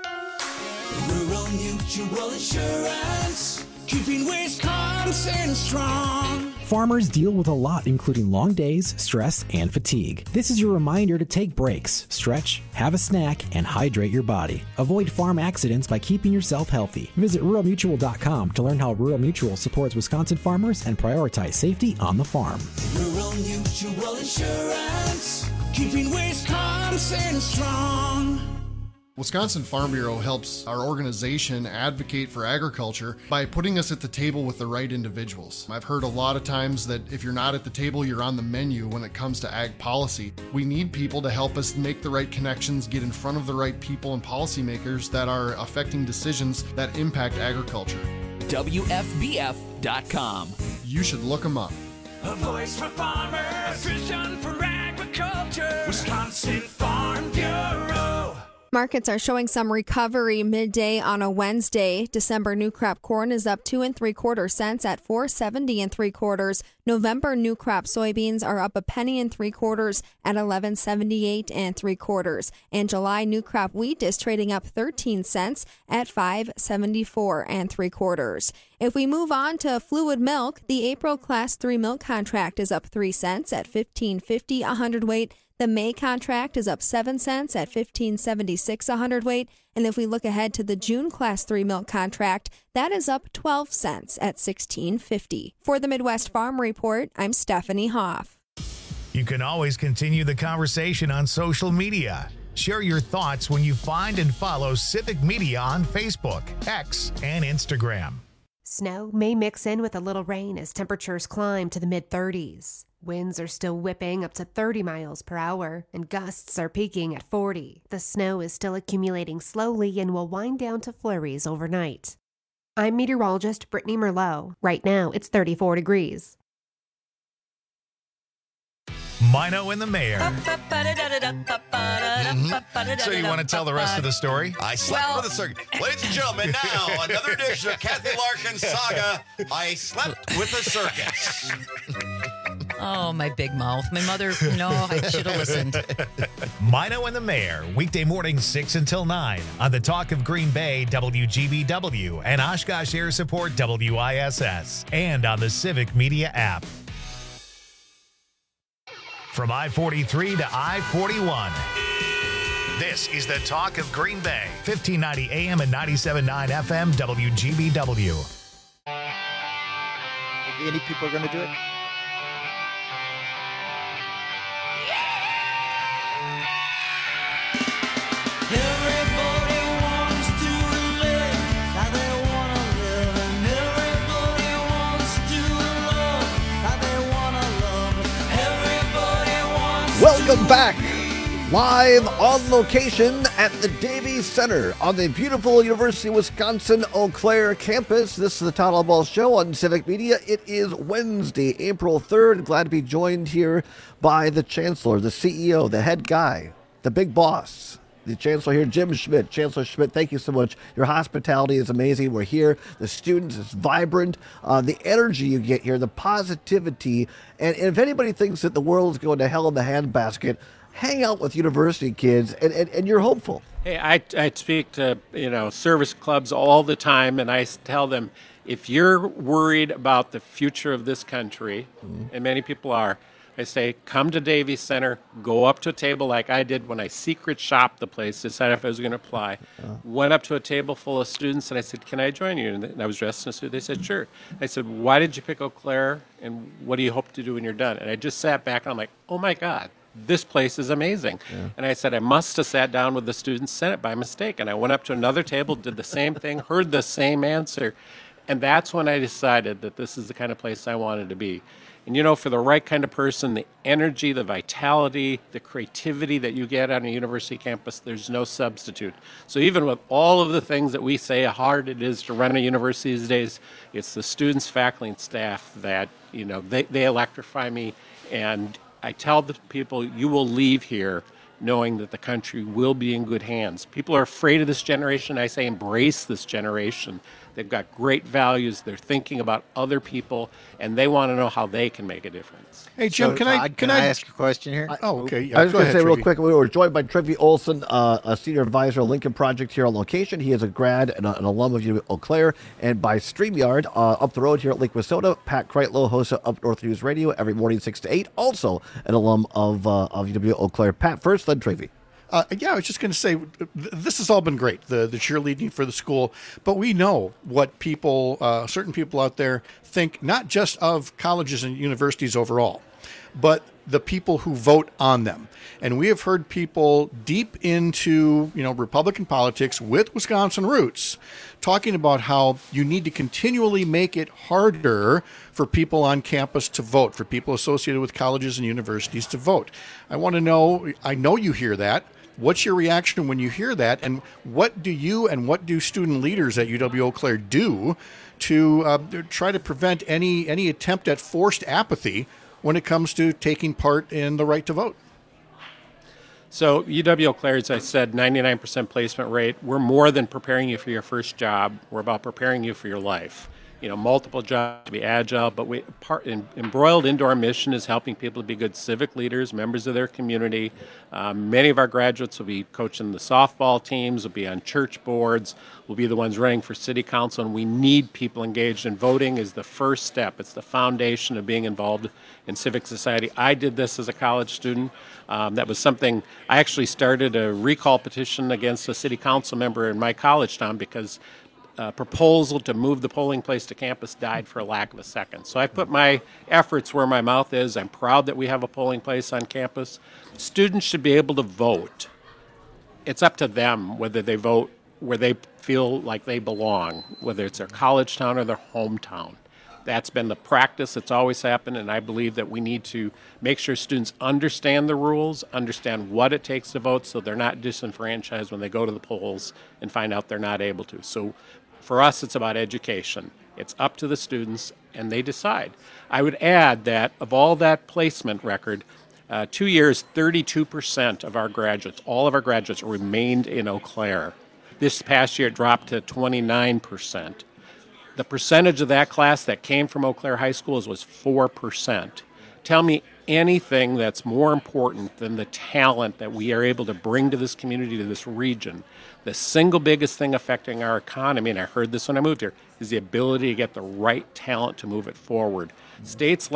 Rural Mutual Insurance, keeping Wisconsin strong. Farmers deal with a lot, including long days, stress, and fatigue. This is your reminder to take breaks, stretch, have a snack, and hydrate your body. Avoid farm accidents by keeping yourself healthy. Visit rural mutual dot com to learn how Rural Mutual supports Wisconsin farmers and prioritize safety on the farm. Rural Mutual Insurance, keeping Wisconsin strong. Wisconsin Farm Bureau helps our organization advocate for agriculture by putting us at the table with the right individuals. I've heard a lot of times that if you're not at the table, you're on the menu when it comes to ag policy. We need people to help us make the right connections, get in front of the right people and policymakers that are affecting decisions that impact agriculture. W F B F dot com. You should look them up. A voice for farmers, a vision for agriculture. Wisconsin Farm Bureau. Markets are showing some recovery midday on a Wednesday. December new crop corn is up two and three quarter cents at four seventy and three quarters. November new crop soybeans are up a penny and three quarters at eleven seventy-eight and three quarters. And July new crop wheat is trading up thirteen cents at five seventy-four and three quarters. If we move on to fluid milk, the April class three milk contract is up three cents at fifteen fifty a hundredweight. The May contract is up seven cents at fifteen seventy-six a hundredweight. And if we look ahead to the June Class three milk contract, that is up twelve cents at sixteen fifty. For the Midwest Farm Report, I'm Stephanie Hoff. You can always continue the conversation on social media. Share your thoughts when you find and follow Civic Media on Facebook, X, and Instagram. Snow may mix in with a little rain as temperatures climb to the mid thirties. Winds are still whipping up to thirty miles per hour, and gusts are peaking at forty. The snow is still accumulating slowly and will wind down to flurries overnight. I'm meteorologist Brittany Merlot. Right now, it's thirty-four degrees. Mino and the Mayor. Mm-hmm. So you want to tell the rest of the story? I slept well, for the circus. Ladies and gentlemen, now another edition of Kathy Larkin saga. I slept with the circus. Oh, my big mouth. My mother, no, I should have listened. Mino and the Mayor, weekday morning six until nine on the Talk of Green Bay, W G B W, and Oshkosh Air Support, W I S S, and on the Civic Media app. From I forty-three to I forty-one. This is the talk of Green Bay. fifteen ninety A M and ninety-seven point nine F M W G B W. Any people are going to do it? Everybody wants to live how they want to live, and everybody wants to love how they want to love. Everybody wants Welcome back. Live on location at the Davies Center on the beautiful University of Wisconsin Eau Claire campus. This is the Todd Ball Show on Civic Media. It is Wednesday, April third. Glad to be joined here by the Chancellor, the C E O, the head guy, the big boss, the Chancellor here, Jim Schmidt. Chancellor Schmidt, thank you so much. Your hospitality is amazing. We're here. The students is vibrant. Uh, the energy you get here, the positivity. And, and if anybody thinks that the world is going to hell in the handbasket, hang out with university kids, and, and, and you're hopeful. Hey, I, I speak to, you know, service clubs all the time, and I tell them, if you're worried about the future of this country, mm-hmm. and many people are, I say, come to Davies Center, go up to a table like I did when I secret shopped the place, decided if I was going to apply. Uh-huh. Went up to a table full of students, and I said, can I join you? And I was dressed in a suit. They said, sure. I said, why did you pick Eau Claire, and what do you hope to do when you're done? And I just sat back, and I'm like, oh, my God. This place is amazing. Yeah. And I said, I must have sat down with the Student Senate by mistake. And I went up to another table, did the same thing, heard the same answer. And that's when I decided that this is the kind of place I wanted to be. And, you know, for the right kind of person, the energy, the vitality, the creativity that you get on a university campus, there's no substitute. So even with all of the things that we say how hard it is to run a university these days, it's the students, faculty, and staff that, you know, they, they electrify me. And I tell the people, you will leave here knowing that the country will be in good hands. People are afraid of this generation. I say embrace this generation. They've got great values. They're thinking about other people, and they want to know how they can make a difference. Hey, Jim, So, can I Todd, can, can I I ask a question here? I- oh, okay. Yeah, I was go going to ahead, say real Trivy. quick, we were joined by Trevi Olson, uh, a senior advisor at Lincoln Project here on location. He is a grad and a, an alum of U of Eau Claire. And by StreamYard, uh, up the road here at Lake Wissota, Pat Kreitlow, host of Up North News Radio every morning six to eight, also an alum of, uh, of U W Eau Claire. Pat first, then Trevi. Uh, yeah, I was just going to say, th- this has all been great, the, the cheerleading for the school, but we know what people, uh, certain people out there think, not just of colleges and universities overall, but the people who vote on them. And we have heard people deep into, you know, Republican politics with Wisconsin roots talking about how you need to continually make it harder for people on campus to vote, for people associated with colleges and universities to vote. I want to know, I know you hear that. What's your reaction when you hear that, and what do you and what do student leaders at U W Eau Claire do to uh, try to prevent any any attempt at forced apathy when it comes to taking part in the right to vote? So U W Eau Claire, as I said, ninety-nine percent placement rate. We're more than preparing you for your first job. We're about preparing you for your life. You know, multiple jobs, to be agile, but we part in, embroiled into our mission is helping people to be good civic leaders, members of their community. Um, many of our graduates will be coaching the softball teams, will be on church boards, will be the ones running for city council, and we need people engaged in voting is the first step. It's the foundation of being involved in civic society. I did this as a college student. Um, that was something, I actually started a recall petition against a city council member in my college town because Uh, proposal to move the polling place to campus died for a lack of a second. So I put my efforts where my mouth is. I'm proud that we have a polling place on campus. Students should be able to vote. It's up to them whether they vote where they feel like they belong, whether it's their college town or their hometown. That's been the practice that's always happened, and I believe that we need to make sure students understand the rules, understand what it takes to vote, so they're not disenfranchised when they go to the polls and find out they're not able to. So for us, it's about education. It's up to the students, and they decide. I would add that of all that placement record, uh, two years, thirty-two percent of our graduates, all of our graduates remained in Eau Claire. This past year, it dropped to twenty-nine percent. The percentage of that class that came from Eau Claire High Schools was four percent. Tell me anything that's more important than the talent that we are able to bring to this community, to this region. The single biggest thing affecting our economy, and I heard this when I moved here, is the ability to get the right talent to move it forward. States like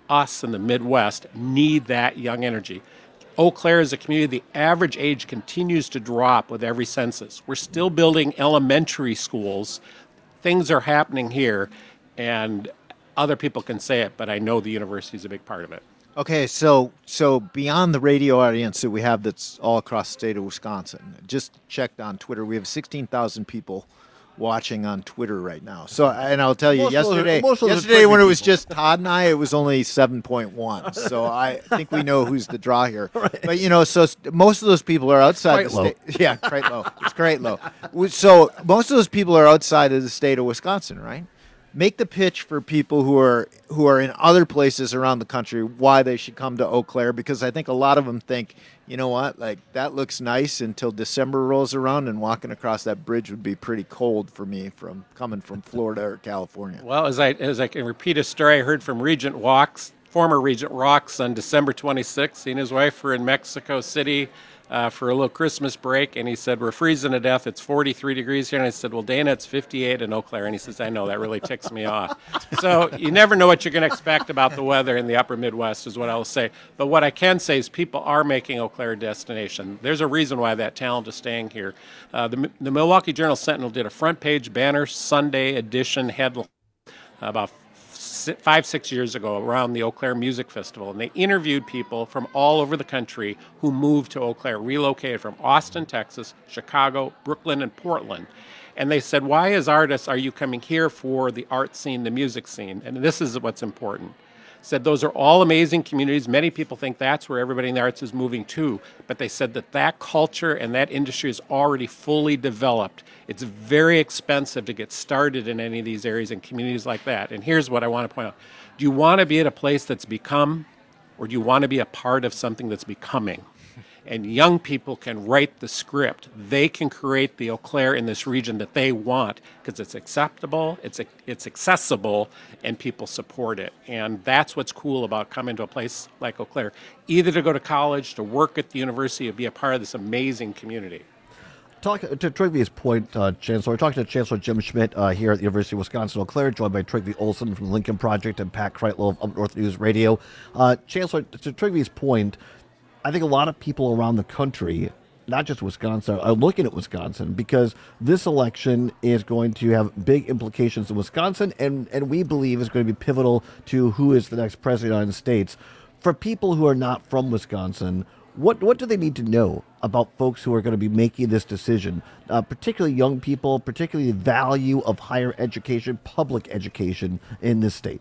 us in the Midwest need that young energy. Eau Claire is a community, the average age continues to drop with every census. We're still building elementary schools. Things are happening here, and other people can say it, but I know the university is a big part of it. Okay, so so beyond the radio audience that we have that's all across the state of Wisconsin, just checked on Twitter, we have sixteen thousand people watching on Twitter right now. So, and I'll tell you, Most of those are- yesterday, most of those are yesterday when it Twiggy was people. just Todd and I, it was only seven point one. So I think we know who's the draw here. But, you know, so s- most of those people are outside Quite the low. state. Yeah, quite low. It's quite low. So most of those people are outside of the state of Wisconsin, right? Make the pitch for people who are who are in other places around the country why they should come to Eau Claire, because I think a lot of them think, you know what, like that looks nice until December rolls around, and walking across that bridge would be pretty cold for me from coming from Florida or California. Well, as I as I can repeat a story I heard from Regent Walks, former Regent Walks, on December twenty-sixth. He and his wife were in Mexico City uh, for a little Christmas break, and he said, "We're freezing to death. It's forty-three degrees here." And I said, "Well, Dana, it's fifty-eight in Eau Claire." And he says, "I know, that really ticks me off." So you never know what you're going to expect about the weather in the upper Midwest, is what I'll say. But what I can say is people are making Eau Claire a destination. There's a reason why that talent is staying here. Uh, the, the Milwaukee Journal-Sentinel did a front-page banner Sunday edition headline about si- five, six years ago around the Eau Claire Music Festival, and they interviewed people from all over the country who moved to Eau Claire, relocated from Austin, Texas, Chicago, Brooklyn, and Portland. And they said, why as artists are you coming here for the art scene, the music scene? And this is what's important. Said those are all amazing communities. Many people think that's where everybody in the arts is moving to, but they said that that culture and that industry is already fully developed. It's very expensive to get started in any of these areas and communities like that. And here's what I want to point out. Do you want to be at a place that's become, or do you want to be a part of something that's becoming? And young people can write the script. They can create the Eau Claire in this region that they want because it's acceptable, it's it's accessible, and people support it. And that's what's cool about coming to a place like Eau Claire, either to go to college, to work at the university, or be a part of this amazing community. Talk to Trygve's point, uh, Chancellor. We're talking to Chancellor Jim Schmidt uh, here at the University of Wisconsin-Eau Claire, joined by Trygve Olson from the Lincoln Project and Pat Kreitlow of Up North News Radio. Uh, Chancellor, to Trygve's point, I think a lot of people around the country, not just Wisconsin, are looking at Wisconsin because this election is going to have big implications in Wisconsin, and, and we believe is going to be pivotal to who is the next president of the United States. For people who are not from Wisconsin, what what do they need to know about folks who are going to be making this decision, uh, particularly young people, particularly the value of higher education, public education in this state?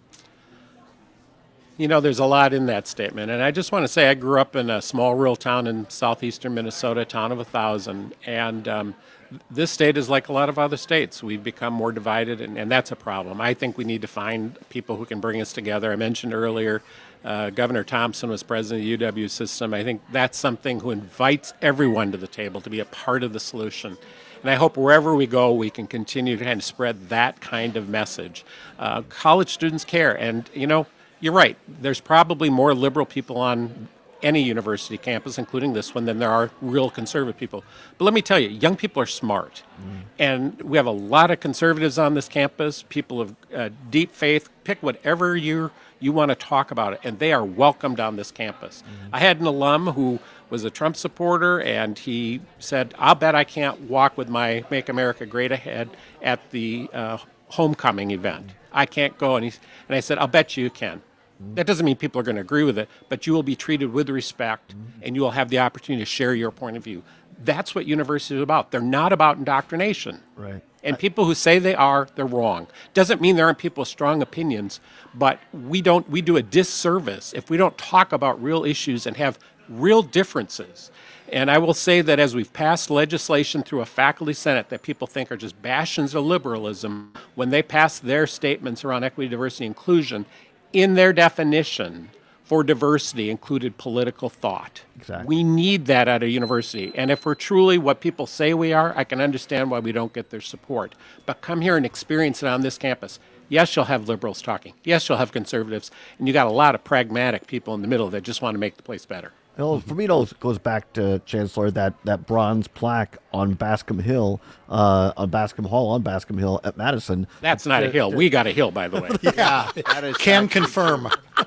You know, there's a lot in that statement. And I just want to say I grew up in a small rural town in southeastern Minnesota, a town of a thousand. And um, this state is like a lot of other states. We've become more divided, and, and that's a problem. I think we need to find people who can bring us together. I mentioned earlier uh, Governor Thompson was president of the U W system. I think that's something who invites everyone to the table to be a part of the solution. And I hope wherever we go, we can continue to kind of spread that kind of message. Uh, college students care. And, you know, you're right. There's probably more liberal people on any university campus, including this one, than there are real conservative people. But let me tell you, young people are smart. Mm. And we have a lot of conservatives on this campus, people of uh, deep faith. Pick whatever you you want to talk about it, and they are welcomed on this campus. Mm. I had an alum who was a Trump supporter, and he said, I'll bet I can't walk with my Make America Great Ahead at the uh, homecoming event. I can't go. And, he, and I said, I'll bet you can. That doesn't mean people are going to agree with it, but you will be treated with respect, mm-hmm. and you will have the opportunity to share your point of view. That's what universities are about. They're not about indoctrination. Right. And people who say they are, they're wrong. Doesn't mean there aren't people with strong opinions, but we don't. We do a disservice if we don't talk about real issues and have real differences. And I will say that as we've passed legislation through a faculty senate that people think are just bastions of liberalism, when they pass their statements around equity, diversity, inclusion, in their definition for diversity included political thought. Exactly. We need that at a university. And if we're truly what people say we are, I can understand why we don't get their support. But come here and experience it on this campus. Yes, you'll have liberals talking. Yes, you'll have conservatives. And you got a lot of pragmatic people in the middle that just want to make the place better. Well, for me, it goes back to, Chancellor, that, that bronze plaque on Bascom Hill, uh, on Bascom Hall, on Bascom Hill at Madison. That's not a hill. We got a hill, by the way. Yeah, that is can confirm.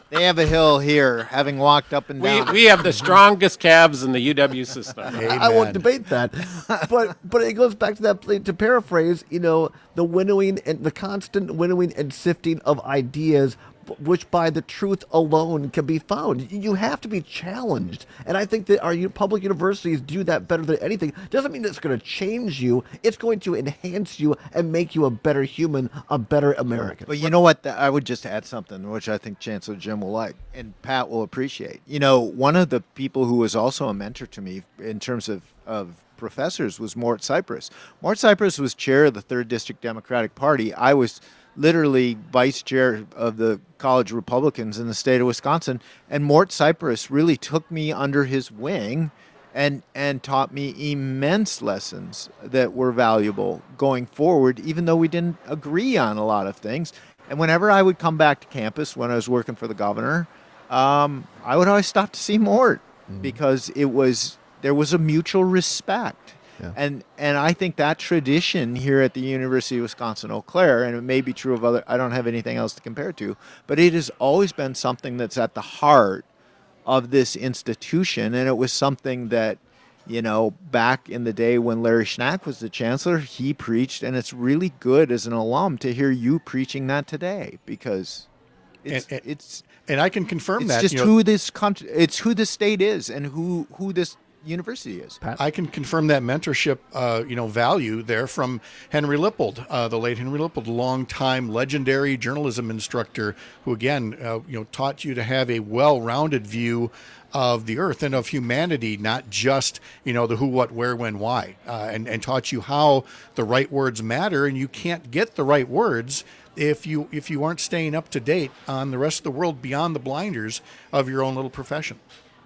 They have a hill here, having walked up and We, down. we have the strongest calves in the U W system. I won't debate that, but but it goes back to that. To paraphrase, you know, the winnowing and the constant winnowing and sifting of ideas, which by the truth alone can be found. You have to be challenged, and I think that our u- public universities do that better than anything. Doesn't mean it's going to change you. It's going to enhance you and make you a better human, a better American. But you know what? I would just add something, which I think Chancellor Jim will like, and Pat will appreciate. You know, one of the people who was also a mentor to me in terms of, of professors was Mort Cypress. Mort Cypress was chair of the third District Democratic Party. I was literally vice chair of the College of Republicans in the state of Wisconsin. And Mort Cypress really took me under his wing and and taught me immense lessons that were valuable going forward, even though we didn't agree on a lot of things. And whenever I would come back to campus when I was working for the governor, um, I would always stop to see Mort mm-hmm. because it was there was a mutual respect. Yeah. And and I think that tradition here at the University of Wisconsin-Eau Claire, and it may be true of other, I don't have anything else to compare to, but it has always been something that's at the heart of this institution. And it was something that, you know, back in the day when Larry Schnack was the chancellor, he preached, and it's really good as an alum to hear you preaching that today, because it's and, and, it's and I can confirm it's that just you know, who this country, it's who the state is, and who who this university is. I can confirm that mentorship, uh, you know, value there from Henry Lippold, uh, the late Henry Lippold, longtime legendary journalism instructor, who again, uh, you know, taught you to have a well-rounded view of the earth and of humanity, not just, you know, the who, what, where, when, why, uh, and, and taught you how the right words matter, and you can't get the right words if you if you aren't staying up to date on the rest of the world beyond the blinders of your own little profession.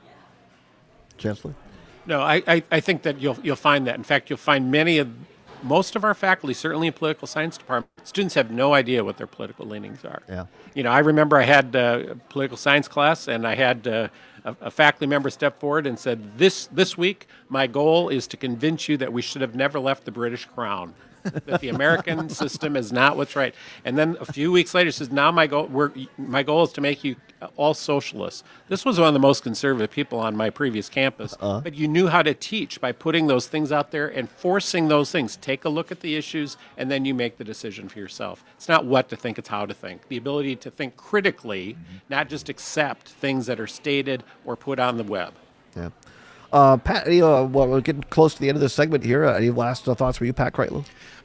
Chancellor? No, I, I, I think that you'll you'll find that. In fact, you'll find many of most of our faculty, certainly in political science department, students have no idea what their political leanings are. Yeah. You know, I remember I had uh, a political science class, and I had uh, a, a faculty member step forward and said, "This this week, my goal is to convince you that we should have never left the British Crown." That the American system is not what's right. And then a few weeks later, says, "Now my goal, we're, my goal is to make you all socialists." This was one of the most conservative people on my previous campus. Uh-huh. But you knew how to teach by putting those things out there and forcing those things. Take a look at the issues, and then you make the decision for yourself. It's not what to think; it's how to think. The ability to think critically, mm-hmm. not just accept things that are stated or put on the web. Yeah. Uh, Pat, you know, well, we're getting close to the end of this segment here. Uh, any last uh, thoughts for you, Pat Kreitlow?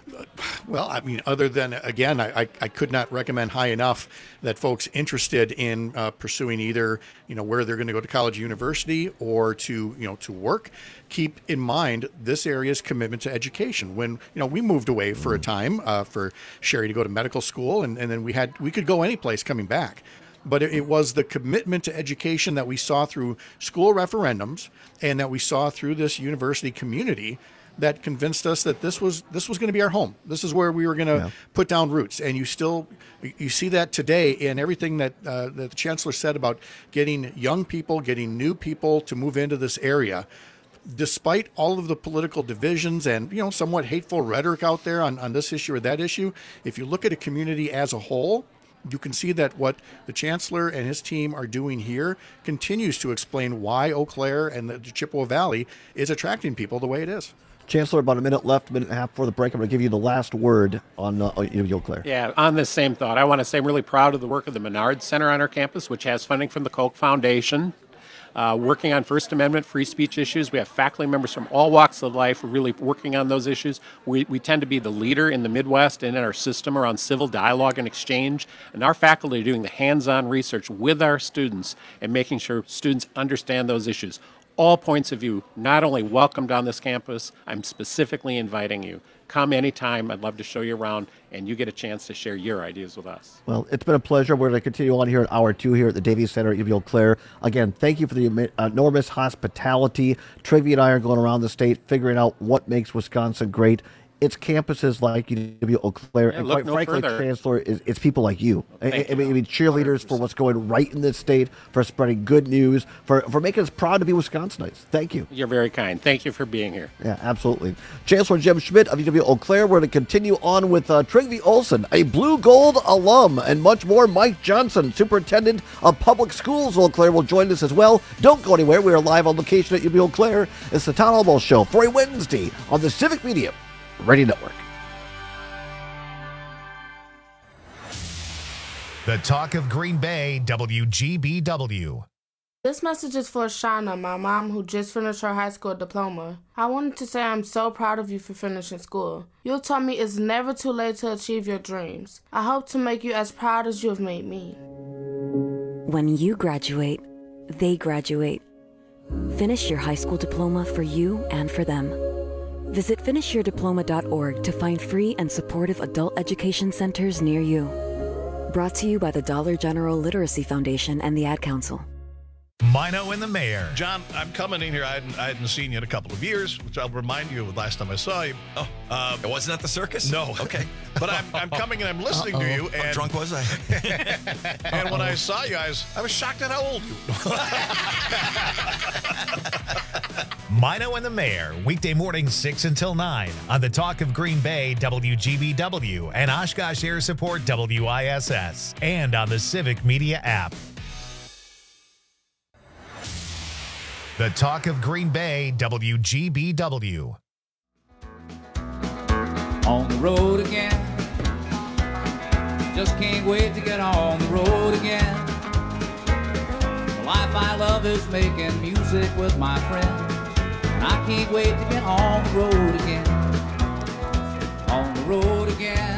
Well, I mean, other than, again, I, I, I could not recommend high enough that folks interested in uh, pursuing either, you know, where they're going to go to college, university, or to, you know, to work, keep in mind this area's commitment to education. When, you know, we moved away for a time uh, for Sherry to go to medical school, and, and then we had, we could go any place coming back. But it, it was the commitment to education that we saw through school referendums and that we saw through this university community that convinced us that this was this was going to be our home. This is where we were going to yeah. put down roots. And you still you see that today in everything that uh, that the chancellor said about getting young people, getting new people to move into this area. Despite all of the political divisions and, you know, somewhat hateful rhetoric out there on, on this issue or that issue, if you look at a community as a whole, you can see that what the chancellor and his team are doing here continues to explain why Eau Claire and the Chippewa Valley is attracting people the way it is. Chancellor, about a minute left, a minute and a half before the break. I'm going to give you the last word on uh, Eau Claire. Yeah, on this same thought, I want to say I'm really proud of the work of the Menard Center on our campus, which has funding from the Koch Foundation. Uh, working on First Amendment free speech issues. We have faculty members from all walks of life really working on those issues. We, we tend to be the leader in the Midwest and in our system around civil dialogue and exchange. And our faculty are doing the hands-on research with our students and making sure students understand those issues. All points of view, not only welcomed on this campus, I'm specifically inviting you. Come anytime. I'd love to show you around, and you get a chance to share your ideas with us. Well, it's been a pleasure. We're going to continue on here at hour two here at the Davies Center at Eau Claire. Again, thank you for the enormous hospitality. Trivia and I are going around the state figuring out what makes Wisconsin great. it's campuses like U W Eau Claire, Yeah, and look quite no frankly, further. Chancellor, is it's people like you. I, Thank I mean, I mean, cheerleaders for what's going right in this state, for spreading good news, for for making us proud to be Wisconsinites. Thank you. You're very kind. Thank you for being here. Yeah, absolutely. Chancellor Jim Schmidt of U W Eau Claire. We're going to continue on with uh, Trygve Olson, a Blue Gold alum, and much more. Mike Johnson, Superintendent of Public Schools Eau Claire, will join us as well. Don't go anywhere. We are live on location at U W Eau Claire. It's the Town Hall Ball Show for a Wednesday on the Civic Media Radio Network. The Talk of Green Bay, W G B W. This message is for Shauna, my mom, who just finished her high school diploma. I wanted to say I'm so proud of you for finishing school. You taught me it's never too late to achieve your dreams. I hope to make you as proud as you have made me. When you graduate, they graduate. Finish your high school diploma for you and for them. Visit finish your diploma dot org to find free and supportive adult education centers near you. Brought to you by the Dollar General Literacy Foundation and the Ad Council. Mino and the Mayor. John, I'm coming in here. I hadn't, I hadn't seen you in a couple of years, which I'll remind you of last time I saw you. Oh, uh, it wasn't at the circus? No. Okay. But I'm, I'm coming and I'm listening Uh-oh. to you. How And drunk was I? And when I saw you guys, I was shocked at how old you Mino and the Mayor, weekday mornings six until nine on the Talk of Green Bay, W G B W, and Oshkosh Air Support, W I S S, and on the Civic Media app. The Talk of Green Bay, W G B W. On the road again. Just can't wait to get on the road again. The life I love is making music with my friends. And I can't wait to get on the road again. On the road again.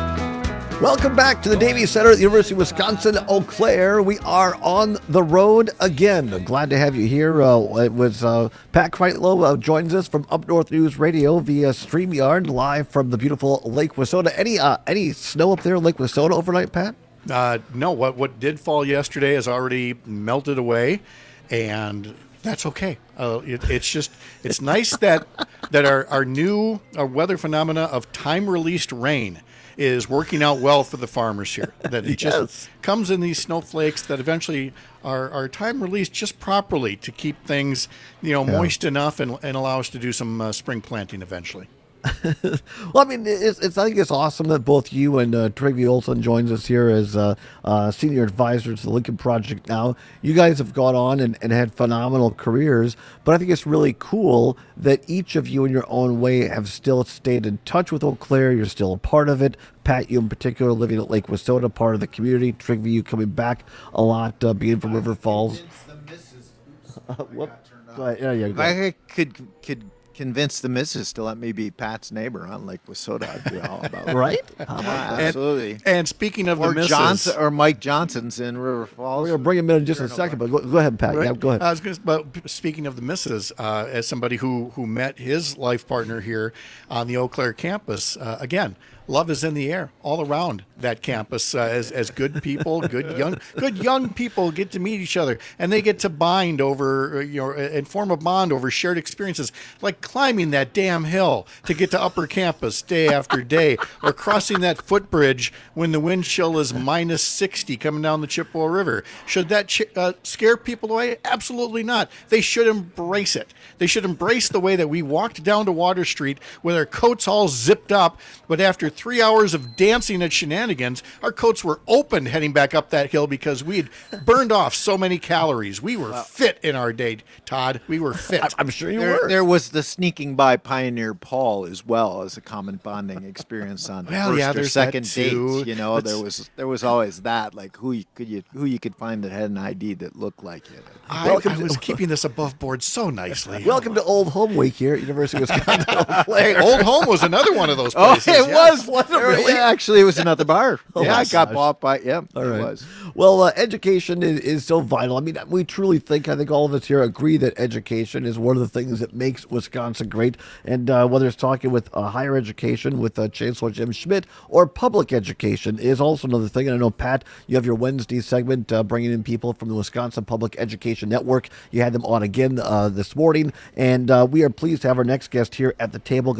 Welcome back to the Davies Center at the University of Wisconsin, Eau Claire. We are on the road again. Glad to have you here. Uh, it was uh, Pat Kreitlow uh, joins us from Up North News Radio via StreamYard, live from the beautiful Lake Wissota. Any uh, any snow up there in Lake Wissota overnight, Pat? Uh, no, what what did fall yesterday has already melted away, and that's okay. Uh, it, it's just it's nice that that our our new our weather phenomena of time released rain is working out well for the farmers here. That it just Yes. comes in these snowflakes that eventually are, are time released just properly to keep things, you know, Yeah. moist enough and, and allow us to do some uh, spring planting eventually. Well, I mean, it's, it's I think it's awesome that both you and uh, Trygve Olson joins us here as uh, uh, senior advisor to the Lincoln Project now. You guys have gone on and, and had phenomenal careers, but I think it's really cool that each of you in your own way have still stayed in touch with Eau Claire. You're still a part of it. Pat, you in particular, living at Lake Wissota, part of the community. Trygve, you coming back a lot, uh, being from River Falls. Uh, whoop. Go ahead. Yeah, yeah, go ahead. I could could convince the missus to let me be Pat's neighbor on Lake Wissota. I'd be all about it. Right? How about Yeah, that? absolutely. And, and speaking of or the missus, Johnson or Mike Johnson's in River Falls. We're going to bring him in in just a second, but go, go ahead, Pat. Right. Yeah, go ahead. I was going to, but speaking of the missus, uh, as somebody who who met his life partner here on the Eau Claire campus, uh, again, love is in the air all around that campus. Uh, as as good people, good young good young people get to meet each other, and they get to bind over, uh, you know, and form a bond over shared experiences, like climbing that damn hill to get to Upper Campus day after day, or crossing that footbridge when the wind chill is minus sixty coming down the Chippewa River. Should that ch- uh, scare people away? Absolutely not. They should embrace it. They should embrace the way that we walked down to Water Street with our coats all zipped up, but after three hours of dancing at shenanigans, our coats were open heading back up that hill because we had burned off so many calories. We were fit in our day, Todd. We were fit. I'm sure you There, were. there was the sneaking by Pioneer Paul as well as a common bonding experience on Well, first yeah, or there's that second too. dates. You know, Let's- there was there was always that, like who you could you who you could find that had an I D that looked like it. I, Welcome I to- was keeping this above board so nicely. Welcome to Old Home Week here at University of Wisconsin. Eau Claire. Hey, Old Home was another one of those Oh, places. it yeah. was. Was it There- really? yeah, actually, it was another bar. Oh, yeah, my I got gosh. bought by. Yeah, All it right. was. Well, uh, education is, is so vital. I mean, we truly think, I think all of us here agree that education is one of the things that makes Wisconsin great. And uh, whether it's talking with uh, higher education with uh, Chancellor Jim Schmidt or public education is also another thing. And I know, Pat, you have your Wednesday segment uh, bringing in people from the Wisconsin Public Education Network. You had them on again uh, this morning. And uh, we are pleased to have our next guest here at the table. Going to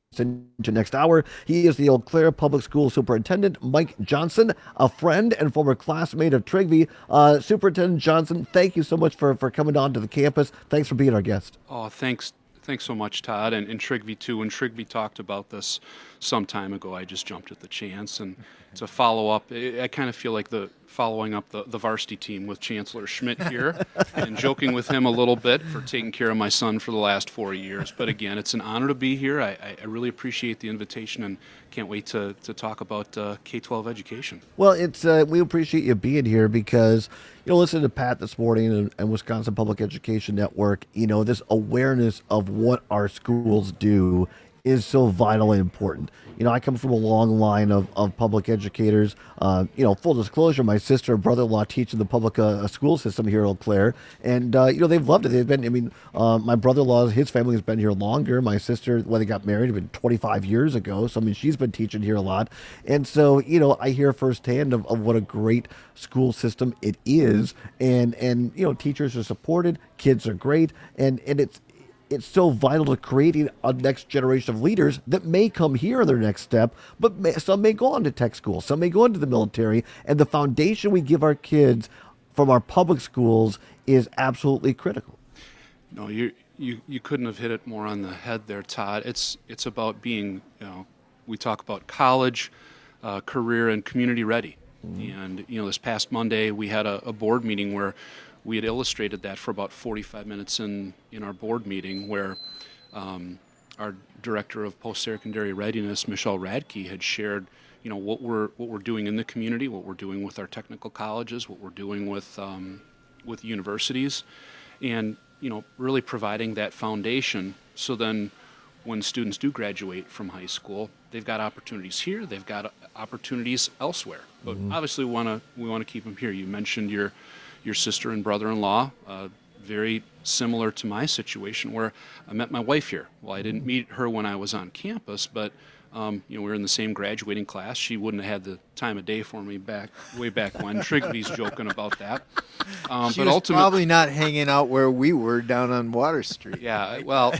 into next hour. He is the Eau Claire Public School Superintendent, Mike Johnson, a friend and former classmate of Trigby. Uh, Superintendent Johnson, thank you so much for, for coming on to the campus. Thanks for being our guest. Oh, thanks. Thanks so much, Todd, and, and Trigby, too. When Trigby talked about this some time ago, I just jumped at the chance. And to follow up, I, I kind of feel like the following up the, the varsity team with Chancellor Schmidt here and joking with him a little bit for taking care of my son for the last four years. But again, it's an honor to be here. I, I really appreciate the invitation and can't wait to, to talk about uh, K twelve education. Well, it's uh, we appreciate you being here because, you know, listening to Pat this morning and, and Wisconsin Public Education Network, you know, this awareness of what our schools do is so vitally important. You know, I come from a long line of, of public educators. Uh, you know, full disclosure, my sister and brother-in-law teach in the public uh, school system here in Eau Claire. And, uh, you know, they've loved it. They've been, I mean, uh, my brother-in-law, his family has been here longer. My sister, when they got married, had been twenty-five years ago. So, I mean, she's been teaching here a lot. And so, you know, I hear firsthand of, of what a great school system it is. And, and, you know, teachers are supported, kids are great. And, and it's, It's so vital to creating a next generation of leaders that may come here in their next step, but may, some may go on to tech school, some may go into the military, and the foundation we give our kids from our public schools is absolutely critical. No, you you you couldn't have hit it more on the head there, Todd. It's it's about being, you know, we talk about college, uh, career, and community ready. Mm-hmm. And you know, this past Monday we had a, a board meeting where we had illustrated that for about forty-five minutes in, in our board meeting, where um, our director of post-secondary readiness, Michelle Radke, had shared, you know, what we're what we're doing in the community, what we're doing with our technical colleges, what we're doing with um, with universities, and you know, really providing that foundation. So then, when students do graduate from high school, they've got opportunities here, they've got opportunities elsewhere. But mm-hmm. obviously, we want to we want to keep them here. You mentioned your your sister and brother-in-law, uh, very similar to my situation where I met my wife here. Well, I didn't meet her when I was on campus, but um, you know, we were in the same graduating class. She wouldn't have had the time of day for me back way back when. Trigby's joking about that. Um, she but was ultimately, probably not hanging out where we were down on Water Street. Yeah, well,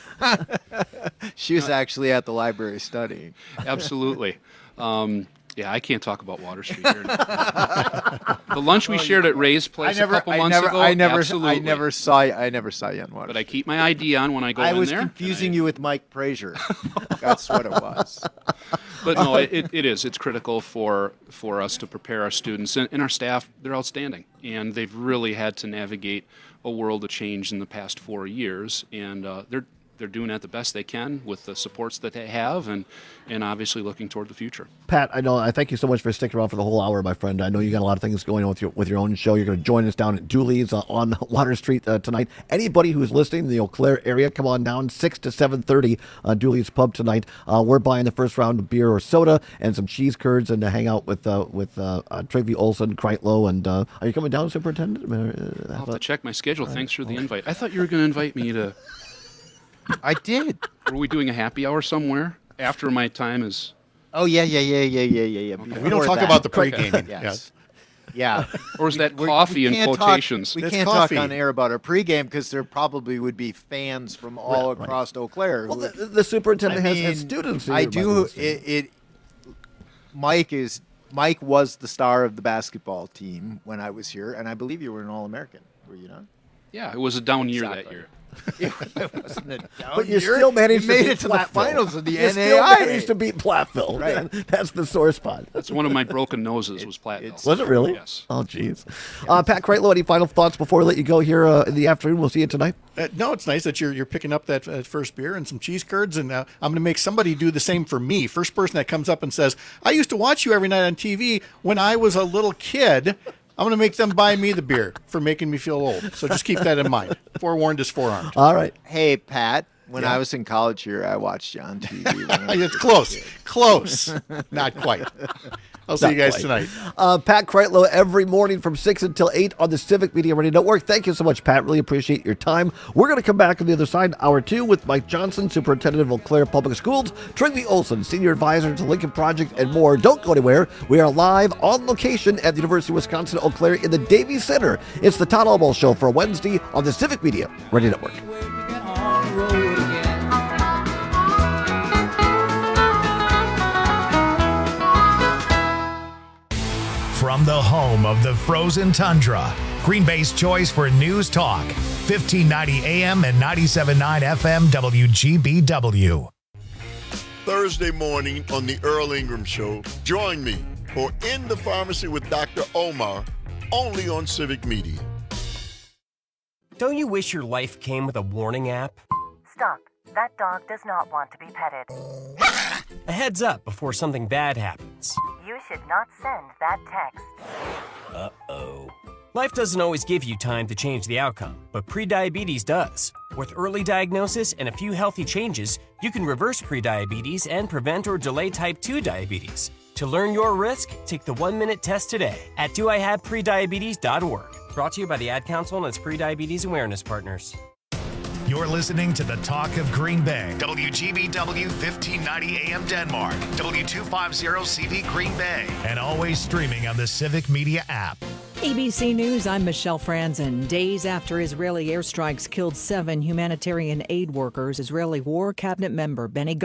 she was actually at the library studying. Absolutely. Um, Yeah, I can't talk about Water Street here. The lunch we shared at Ray's place I never, a couple I months never, ago. I never, absolutely. I never saw you. I never saw you on Water But Street. I keep my I D on when I go I in was there. confusing you with Mike Frazier. That's what it was. But no, it, it is. It's critical for for us to prepare our students and, and our staff. They're outstanding, and they've really had to navigate a world of change in the past four years, and uh, they're. They're doing that the best they can with the supports that they have, and, and obviously looking toward the future. Pat, I know. I thank you so much for sticking around for the whole hour, my friend. I know you got a lot of things going on with your with your own show. You're going to join us down at Dooley's uh, on Water Street uh, tonight. Anybody who's listening in the Eau Claire area, come on down six to seven thirty. Uh, Dooley's Pub tonight. Uh, we're buying the first round of beer or soda and some cheese curds, and to hang out with uh, with uh, uh, Trigby Olson, Kreitlow, and uh, are you coming down, Superintendent? Uh, I'll have to check my schedule. Thanks for the invite. I thought you were going to invite me to. I did. Were we doing a happy hour somewhere after my time is? Oh yeah, yeah, yeah, yeah, yeah, yeah, yeah. Okay. We don't talk that. about the pre-gaming. Yes. Yeah. Or is that We- coffee we in can't quotations? Talk, we That's can't coffee. talk on air about our pregame because there probably would be fans from all Right, right. across Eau Claire. Well, who- the, the superintendent I has, mean, has students. Here I by do. this. It, it. Mike is. Mike was the star of the basketball team when I was here, and I believe you were an All-American. Were you not? Yeah, it was a down year that Exactly. year. It wasn't a down But you year. still managed You to made beat it to the Platteville. finals of the You N A still I A. managed to beat Platteville. Right. That's the sore spot. That's one of my broken noses was Platteville. Was it really? Yes. Oh, jeez. Uh, Pat Kreitlow, any final thoughts before we let you go here uh, in the afternoon? We'll see you tonight. Uh, no, it's nice that you're you're picking up that uh, first beer and some cheese curds, and uh, I'm going to make somebody do the same for me. First person that comes up and says, "I used to watch you every night on T V when I was a little kid." I'm going to make them buy me the beer for making me feel old. So just keep that in mind. Forewarned is forearmed. All right. Hey, Pat. When Yeah. I was in college here, I watched you on T V. when I was It's a close. kid. Close. Not quite. I'll see Not you guys quite. tonight. Uh, Pat Kreitlow every morning from six until eight on the Civic Media Radio Network. Thank you so much, Pat. Really appreciate your time. We're going to come back on the other side, hour two, with Mike Johnson, Superintendent of Eau Claire Public Schools, Trigby Olson, Senior Advisor to Lincoln Project, and more. Don't go anywhere. We are live on location at the University of Wisconsin Eau Claire in the Davies Center. It's the Todd Albaugh Show for Wednesday on the Civic Media Radio Network. On the road again. From the home of the frozen tundra, Green Bay's choice for news talk, fifteen ninety A M and ninety-seven point nine F M W G B W. Thursday morning on the Earl Ingram Show, join me for In the Pharmacy with Doctor Omar, only on Civic Media. Don't you wish your life came with a warning app? Stop. That dog does not want to be petted. A heads up before something bad happens. You should not send that text. Uh-oh. Life doesn't always give you time to change the outcome, but prediabetes does. With early diagnosis and a few healthy changes, you can reverse prediabetes and prevent or delay type two diabetes. To learn your risk, take the one-minute test today at do I have prediabetes dot org. Brought to you by the Ad Council and its prediabetes awareness partners. You're listening to the Talk of Green Bay. W G B W fifteen ninety A M Denmark. W two fifty C V Green Bay. And always streaming on the Civic Media app. A B C News, I'm Michelle Franzen. Days after Israeli airstrikes killed seven humanitarian aid workers, Israeli War Cabinet member Benny Gantz